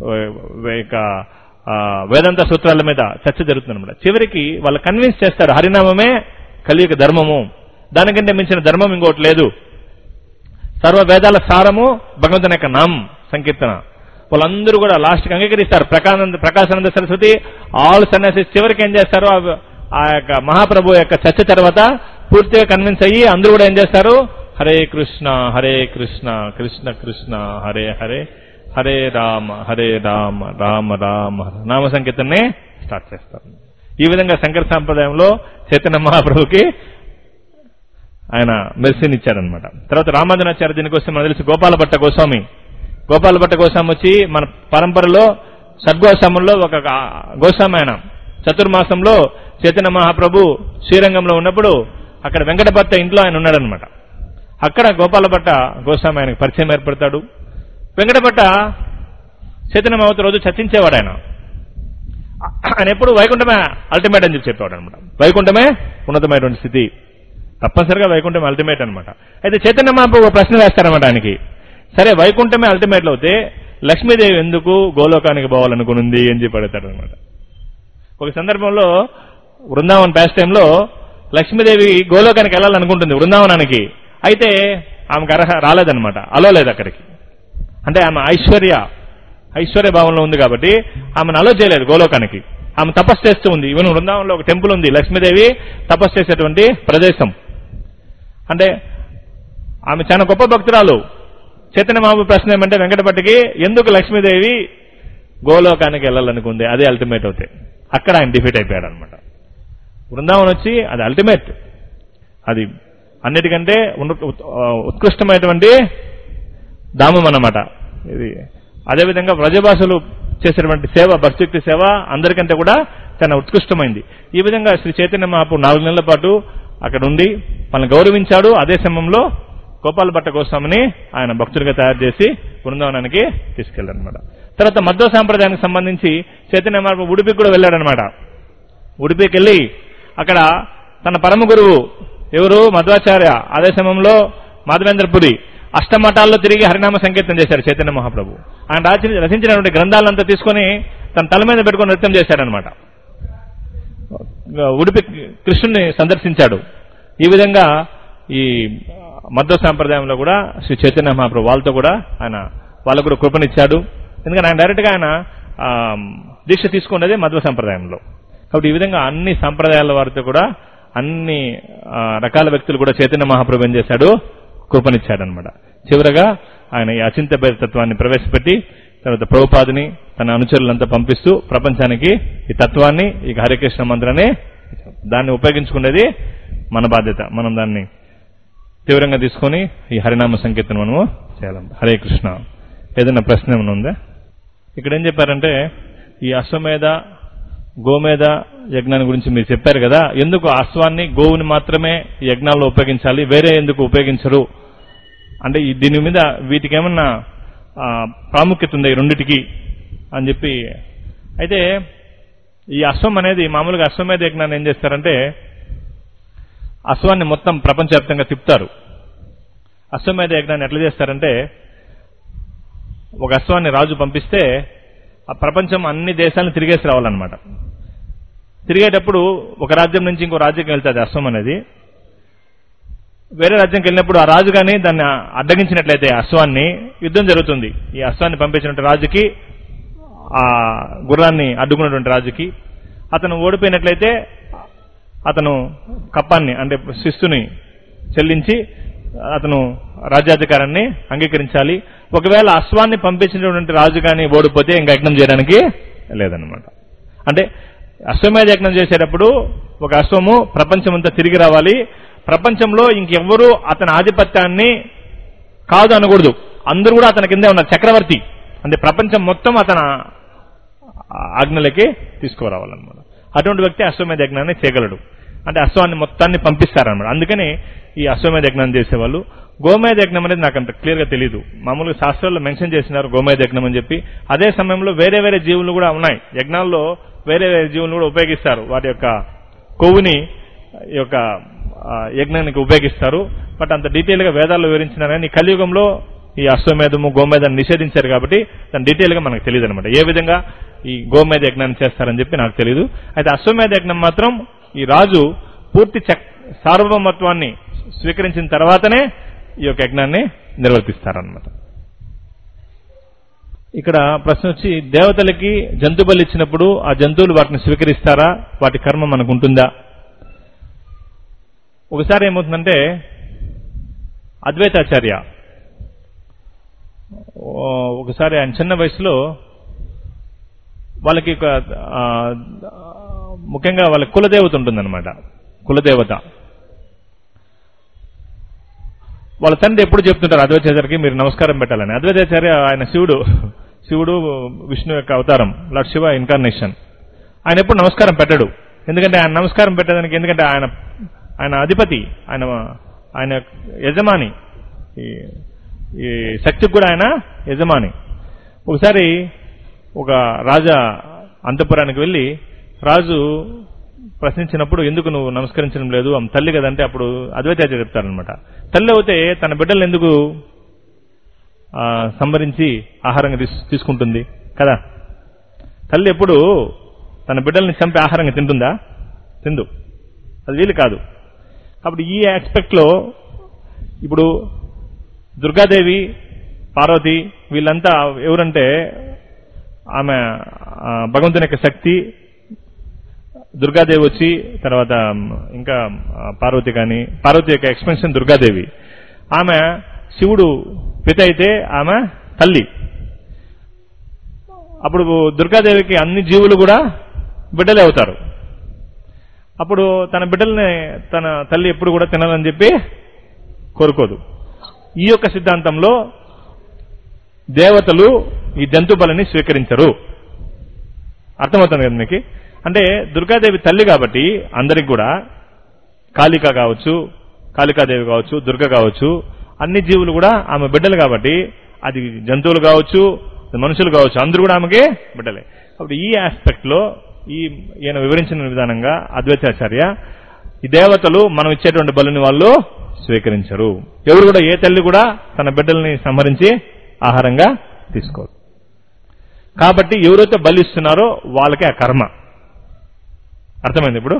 వేదాంత సూత్రాల మీద చర్చ జరుగుతుంది అనమాట. చివరికి వాళ్ళు కన్విన్స్ చేస్తారు హరినామమే కలియుగ ధర్మము, దానికంటే మించిన ధర్మం ఇంకోటి లేదు, సర్వ వేదాల సారము భగవంతుని యొక్క నామం సంకీర్తన. వాళ్ళందరూ కూడా లాస్ట్కి అంగీకరిస్తారు. ప్రకాశానంద ప్రకాశానంద సరస్వతి ఆల్ సన్యాసి చివరికి ఏం చేస్తారు, ఆ యొక్క మహాప్రభు యొక్క చర్చ తర్వాత పూర్తిగా కన్విన్స్ అయ్యి అందరూ కూడా ఏం చేస్తారు, హరే కృష్ణ హరే కృష్ణ కృష్ణ కృష్ణ హరే హరే హరే రామ హరే రామ రామ రామ నామ సంకీర్తనే స్టార్ట్ చేస్తారు. ఈ విధంగా శంకర సాంప్రదాయంలో చైతన్య మహాప్రభుకి ఆయన మెర్సీని ఇచ్చారనమాట. తర్వాత రామానుజాచార్య దీనికి వస్తే మనకు తెలిసి గోపాల భట్ట గోస్వామి గోపాల భట్ట గోస్వామి వచ్చి మన పరంపరలో సద్గోస్వాముల్లో ఒక గోస్వామి ఆయన. చతుర్మాసంలో చైతన్య మహాప్రభు శ్రీరంగంలో ఉన్నప్పుడు అక్కడ వెంకటభట్ట ఇంట్లో ఆయన ఉన్నాడనమాట. అక్కడ గోపాల భట్ట గోస్వామి ఆయనకు పరిచయం ఏర్పడతాడు. వెంకటభట్ట చైతన్య మహాప్రభు రోజు చర్చించేవాడు ఆయన. ఆయన ఎప్పుడు వైకుంఠమే అల్టిమేట్ అని చెప్పి చెప్పేవాడు అనమాట. వైకుంఠమే ఉన్నతమైనటువంటి స్థితి, తప్పనిసరిగా వైకుంఠం అల్టిమేట్ అనమాట. అయితే చైతన్య మహాప్రభు ప్రశ్న వేస్తారనమాట ఆయనకి, సరే వైకుంఠమే అల్టిమేట్లు అవుతే లక్ష్మీదేవి ఎందుకు గోలోకానికి పోవాలనుకునింది అని చెప్పి అడుగుతాడు అనమాట. ఒక సందర్భంలో వృందావన్ ప్యాస్ టైంలో లక్ష్మీదేవి గోలోకానికి వెళ్ళాలనుకుంటుంది వృందావనానికి, అయితే ఆమెకు అర్హ రాలేదనమాట, అలో లేదు అక్కడికి. అంటే ఆమె ఐశ్వర్య ఐశ్వర్య భావంలో ఉంది కాబట్టి ఆమెను అలో చేయలేదు గోలోకానికి. ఆమె తపస్సు చేస్తూ ఉంది. ఈవెన్ వృందావనంలో ఒక టెంపుల్ ఉంది, లక్ష్మీదేవి తపస్సు చేసేటువంటి ప్రదేశం. అంటే ఆమె చాలా గొప్ప భక్తురాలు. చైతన్య మహాప్రభు ప్రశ్న ఏమంటే వెంకటభట్టికి, ఎందుకు లక్ష్మీదేవి గోలోకానికి వెళ్ళాలనుకుంది, అదే అల్టిమేట్ అవుతాయి. అక్కడ ఆయన డిఫీట్ అయిపోయాడు అనమాట. బృందావనం వచ్చి అది అల్టిమేట్, అది అన్నిటికంటే ఉత్కృష్టమైనటువంటి ధామం అన్నమాట ఇది. అదేవిధంగా వ్రజభాషలు చేసేటువంటి సేవ, భక్తి సేవ అందరికంటే కూడా చాలా ఉత్కృష్టమైంది. ఈ విధంగా శ్రీ చైతన్య మహాప్రభు నాలుగు నెలల పాటు అక్కడ ఉండి వాళ్ళని గౌరవించాడు. అదే సమయంలో గోపాల భట్ట గోస్వామిని ఆయన భక్తుడిగా తయారు చేసి బృందావనానికి తీసుకెళ్లారనమాట. తర్వాత మధ్వ సాంప్రదాయానికి సంబంధించి చైతన్య మహాప్రభు ఉడిపికి కూడా వెళ్ళాడనమాట. ఉడిపికి వెళ్ళి అక్కడ తన పరమ గురువు ఎవరు మధ్వాచార్య, అదే సమయంలో మాధవేంద్రపురి అష్టమఠాల్లో తిరిగి హరినామ సంకీర్తన చేశారు చైతన్య మహాప్రభు. ఆయన రాసి రచించినటువంటి గ్రంథాలంతా తీసుకొని తన తల మీద పెట్టుకుని నృత్యం చేశాడనమాట. ఉడిపి కృష్ణుని సందర్శించాడు. ఈ విధంగా ఈ మధ్వ సాంప్రదాయంలో కూడా శ్రీ చైతన్య మహాప్రభు వాళ్ళతో కూడా ఆయన వాళ్ళకు కూడా కృపనిచ్చాడు. ఎందుకంటే ఆయన డైరెక్ట్ గా ఆయన దీక్ష తీసుకున్నదే మధ్వ సాంప్రదాయంలో. కాబట్టి ఈ విధంగా అన్ని సాంప్రదాయాల వారితో కూడా అన్ని రకాల వ్యక్తులు కూడా చైతన్య మహాప్రభు ఏం చేశాడు, కృపనిచ్చాడనమాట. చివరగా ఆయన ఈ అచింత్య భేద తత్వాన్ని ప్రవేశపెట్టి తర్వాత ప్రభుపాదిని తన అనుచరులంతా పంపిస్తూ ప్రపంచానికి ఈ తత్వాన్ని, ఈ హరికృష్ణ మంత్రాన్ని దాన్ని ఉపయోగించుకునేది మన బాధ్యత. మనం దాన్ని తీవ్రంగా తీసుకొని ఈ హరినామ సంకీర్తన మనము చేయాలి. హరే కృష్ణ. ఏదైనా ప్రశ్న ఏమైనా ఉందా? ఇక్కడ ఏం చెప్పారంటే ఈ అశ్వమేధ గోమేధ యజ్ఞాన్ని గురించి మీరు చెప్పారు కదా, ఎందుకు అశ్వాన్ని గోవుని మాత్రమే యజ్ఞాల్లో ఉపయోగించాలి, వేరే ఎందుకు ఉపయోగించరు అంటే దీని మీద వీటికి ఏమన్నా ప్రాముఖ్యత ఉంది ఈ రెండిటికి అని చెప్పి. అయితే ఈ అశ్వం అనేది మామూలుగా అశ్వమేధ యజ్ఞాన్ని ఏం చేస్తారంటే అశ్వాన్ని మొత్తం ప్రపంచవ్యాప్తంగా తిప్పుతారు. అశ్వమేధ యజ్ఞాన్ని ఎట్లా చేస్తారంటే ఒక అశ్వాన్ని రాజు పంపిస్తే ఆ ప్రపంచం అన్ని దేశాలను తిరిగేసి రావాలన్నమాట. తిరిగేటప్పుడు ఒక రాజ్యం నుంచి ఇంకో రాజ్యంకి వెళ్తుంది అశ్వం అనేది. వేరే రాజ్యంకి వెళ్ళినప్పుడు ఆ రాజు కానీ దాన్ని అడ్డగించినట్లయితే అశ్వాన్ని యుద్ధం జరుగుతుంది. ఈ అశ్వాన్ని పంపించినటువంటి రాజుకి, ఆ గుర్రాన్ని అడ్డుకున్నటువంటి రాజుకి, అతను ఓడిపోయినట్లయితే అతను కప్పాన్ని అంటే శిస్తుని చెల్లించి అతను రాజ్యాధికారాన్ని అంగీకరించాలి. ఒకవేళ అశ్వాన్ని పంపించినటువంటి రాజు కానీ ఓడిపోతే ఇంకా యజ్ఞం చేయడానికి లేదనమాట. అంటే అశ్వమేధ యజ్ఞం చేసేటప్పుడు ఒక అశ్వము ప్రపంచమంతా తిరిగి రావాలి. ప్రపంచంలో ఇంకెవ్వరూ అతని ఆధిపత్యాన్ని కాదు అనకూడదు. అందరూ కూడా అతని కిందే ఉన్నారు, చక్రవర్తి. అంటే ప్రపంచం మొత్తం అతని ఆజ్ఞలకి తీసుకురావాలన్నమాట. అటువంటి వ్యక్తి అశ్వమేధ యజ్ఞాన్ని చేయగలడు. అంటే అశ్వాన్ని మొత్తాన్ని పంపిస్తారనమాట. అందుకని ఈ అశ్వమేధ యజ్ఞం చేసేవాళ్ళు. గోమేధ యజ్ఞం అనేది నాకు అంత క్లియర్ గా తెలియదు. మామూలుగా శాస్త్రాల్లో మెన్షన్ చేసినారు గోమేధ యజ్ఞం అని చెప్పి. అదే సమయంలో వేరే వేరే జీవులు కూడా ఉన్నాయి. యజ్ఞాల్లో వేరే వేరే జీవులు కూడా ఉపయోగిస్తారు. వాటి యొక్క కొవ్వుని ఈ యొక్క యజ్ఞానికి ఉపయోగిస్తారు. బట్ అంత డీటెయిల్ గా వేదాల్లో వివరించినారు. కానీ కలియుగంలో ఈ అశ్వమేధము గోమేధాన్ని నిషేధించారు కాబట్టి దాని డీటెయిల్ గా మనకు తెలియదు అనమాట. ఏ విధంగా ఈ గోమేధ యజ్ఞాన్ని చేస్తారని చెప్పి నాకు తెలియదు. అయితే అశ్వమేధ యజ్ఞం మాత్రం ఈ రాజు పూర్తి సార్వభౌమత్వాన్ని స్వీకరించిన తర్వాతనే ఈ యొక్క యజ్ఞాన్ని నిర్వర్తిస్తారనమాట. ఇక్కడ ప్రశ్న వచ్చి, దేవతలకి జంతు బలి ఇచ్చినప్పుడు ఆ జంతువులు వాటిని స్వీకరిస్తారా? వాటి కర్మ మనకు ఉంటుందా? ఒకసారి ఏమవుతుందంటే అద్వైతాచార్య ఒకసారి ఆయన చిన్న వయసులో వాళ్ళకి ముఖ్యంగా వాళ్ళ కులదేవత ఉంటుందన్నమాట. కులదేవత వాళ్ళ తండ్రి ఎప్పుడు చెప్తుంటారు అద్వైతాచార్యకి మీరు నమస్కారం పెట్టాలని. అద్వైతాచార్య ఆయన శివుడు శివుడు విష్ణు యొక్క అవతారం, లార్డ్ శివ ఇన్కార్నేషన్. ఆయన ఎప్పుడు నమస్కారం పెట్టాడు. ఎందుకంటే ఆయన నమస్కారం పెట్టడానికి, ఎందుకంటే ఆయన ఆయన అధిపతి, ఆయన ఆయన యజమాని, ఈ శక్తికి కూడా ఆయన యజమాని. ఒకసారి ఒక రాజా అంతఃపురానికి వెళ్ళి రాజు ప్రశ్నించినప్పుడు, ఎందుకు నువ్వు నమస్కరించడం లేదు, ఆమె తల్లి కదంటే అప్పుడు అద్వైతాచార్య చెప్తారనమాట. తల్లి అయితే తన బిడ్డలను ఎందుకు సంభరించి ఆహారంగా తీసుకుంటుంది కదా? తల్లి ఎప్పుడు తన బిడ్డల్ని చంపి ఆహారంగా తింటుందా? తిందు. అది వీలు కాదు. కాబట్టి ఈ ఆస్పెక్ట్ లో ఇప్పుడు దుర్గాదేవి, పార్వతి వీళ్ళంతా ఎవరంటే ఆమె భగవంతుని యొక్క శక్తి. దుర్గాదేవి వచ్చి తర్వాత ఇంకా పార్వతి, కానీ పార్వతి యొక్క ఎక్స్పెన్షన్ దుర్గాదేవి. ఆమె శివుడు పిత అయితే ఆమె తల్లి. అప్పుడు దుర్గాదేవికి అన్ని జీవులు కూడా బిడ్డలే అవుతారు. అప్పుడు తన బిడ్డల్ని తన తల్లి ఎప్పుడు కూడా తినాలని చెప్పి కోరుకోదు. ఈ యొక్క సిద్ధాంతంలో దేవతలు ఈ జంతు బలిని స్వీకరించరు. అర్థమవుతుంది కదా మీకు? అంటే దుర్గాదేవి తల్లి కాబట్టి అందరికి కూడా, కాళిక కావచ్చు, కాళికాదేవి కావచ్చు, దుర్గ కావచ్చు, అన్ని జీవులు కూడా ఆమె బిడ్డలు కాబట్టి, అది జంతువులు కావచ్చు, మనుషులు కావచ్చు, అందరూ కూడా ఆమెకి బిడ్డలే. కాబట్టి ఈ ఆస్పెక్ట్ లో ఈ ఈయన వివరించిన విధానంగా అద్వైతాచార్య, ఈ దేవతలు మనం ఇచ్చేటువంటి బలిని వాళ్ళు స్వీకరించరు. ఎవరు కూడా, ఏ తల్లి కూడా తన బిడ్డల్ని సంహరించి ఆహారంగా తీసుకోరు. కాబట్టి ఎవరైతే బలి ఇస్తున్నారో వాళ్ళకే ఆ కర్మ. అర్థమైంది ఇప్పుడు?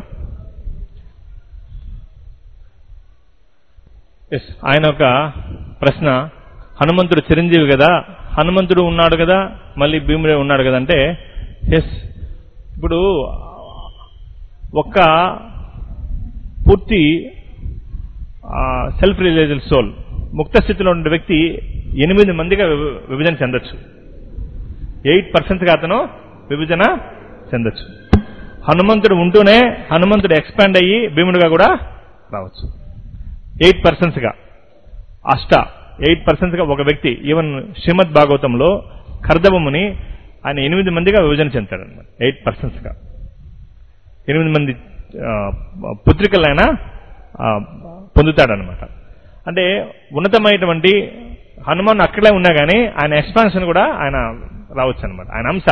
ఎస్. ఆయన ఒక ప్రశ్న, హనుమంతుడు చిరంజీవి కదా, హనుమంతుడు ఉన్నాడు కదా, మళ్ళీ భీముడే ఉన్నాడు కదా అంటే, ఎస్. ఇప్పుడు ఒక్క పూర్తి సెల్ఫ్ రియలైజ్డ్ సోల్, ముక్త స్థితిలో ఉండే వ్యక్తి ఎనిమిది మందిగా విభజన చెందొచ్చు. ఎయిట్ పర్సెంట్ గా అతను విభజన చెందొచ్చు. హనుమంతుడు ఉంటూనే హనుమంతుడు ఎక్స్పాండ్ అయ్యి భీముడుగా కూడా రావచ్చు. ఎయిట్ పర్సెంట్స్ గా అష్ట ఎయిట్ పర్సెంట్స్ గా ఒక వ్యక్తి. ఈవెన్ శ్రీమద్ భాగవతంలో కర్దవముని ఆయన ఎనిమిది మందిగా విభజన చెందాడు అనమాట. ఎయిట్ పర్సెంట్స్ గా ఎనిమిది మంది పుత్రికలు ఆయన పొందుతాడనమాట. అంటే ఉన్నతమైనటువంటి హనుమాన్ అక్కడే ఉన్నా కానీ ఆయన ఎక్స్పాన్షన్ కూడా ఆయన రావచ్చు అనమాట. ఆయన అంశ,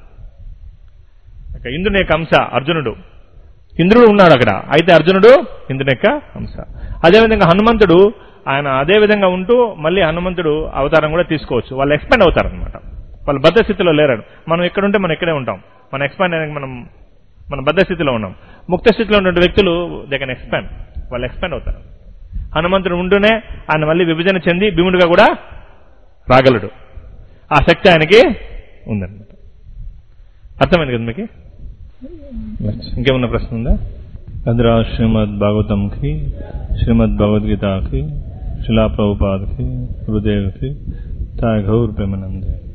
ఇంద్రుని యొక్క అంశ అర్జునుడు. ఇంద్రుడు ఉన్నాడు అక్కడ, అయితే అర్జునుడు ఇంద్రుని యొక్క అంశ. అదేవిధంగా హనుమంతుడు ఆయన అదే విధంగా ఉంటూ మళ్ళీ హనుమంతుడు అవతారం కూడా తీసుకోవచ్చు. వాళ్ళు ఎక్స్పాండ్ అవుతారనమాట. వాళ్ళు బద్ధ స్థితిలో లేరాడు. మనం ఎక్కడుంటే మనం ఇక్కడే ఉంటాం. మనం ఎక్స్పాండ్ అయ్యాక మనం మనం బద్ధ స్థితిలో ఉన్నాం. ముక్త స్థితిలో ఉన్న వ్యక్తులు దే కెన్ ఎక్స్పాండ్, వాళ్ళు ఎక్స్పాండ్ అవుతారు. హనుమంతుడు ఉంటూనే ఆయన మళ్ళీ విభజన చెంది భీముడిగా కూడా రాగలడు. ఆ శక్తి ఆయనకి ఉందన్నమాట. అర్థమైంది కదా మీకు? ఇంకేమన్నా ప్రశ్న ఉందా? అద్రా శ్రీమద్ భాగవతంకి, శ్రీమద్ భగవద్గీతకి, శిలా ప్రభుపాదకి, గురుదేవ్కి తాగౌర్ ప్రేమానందే.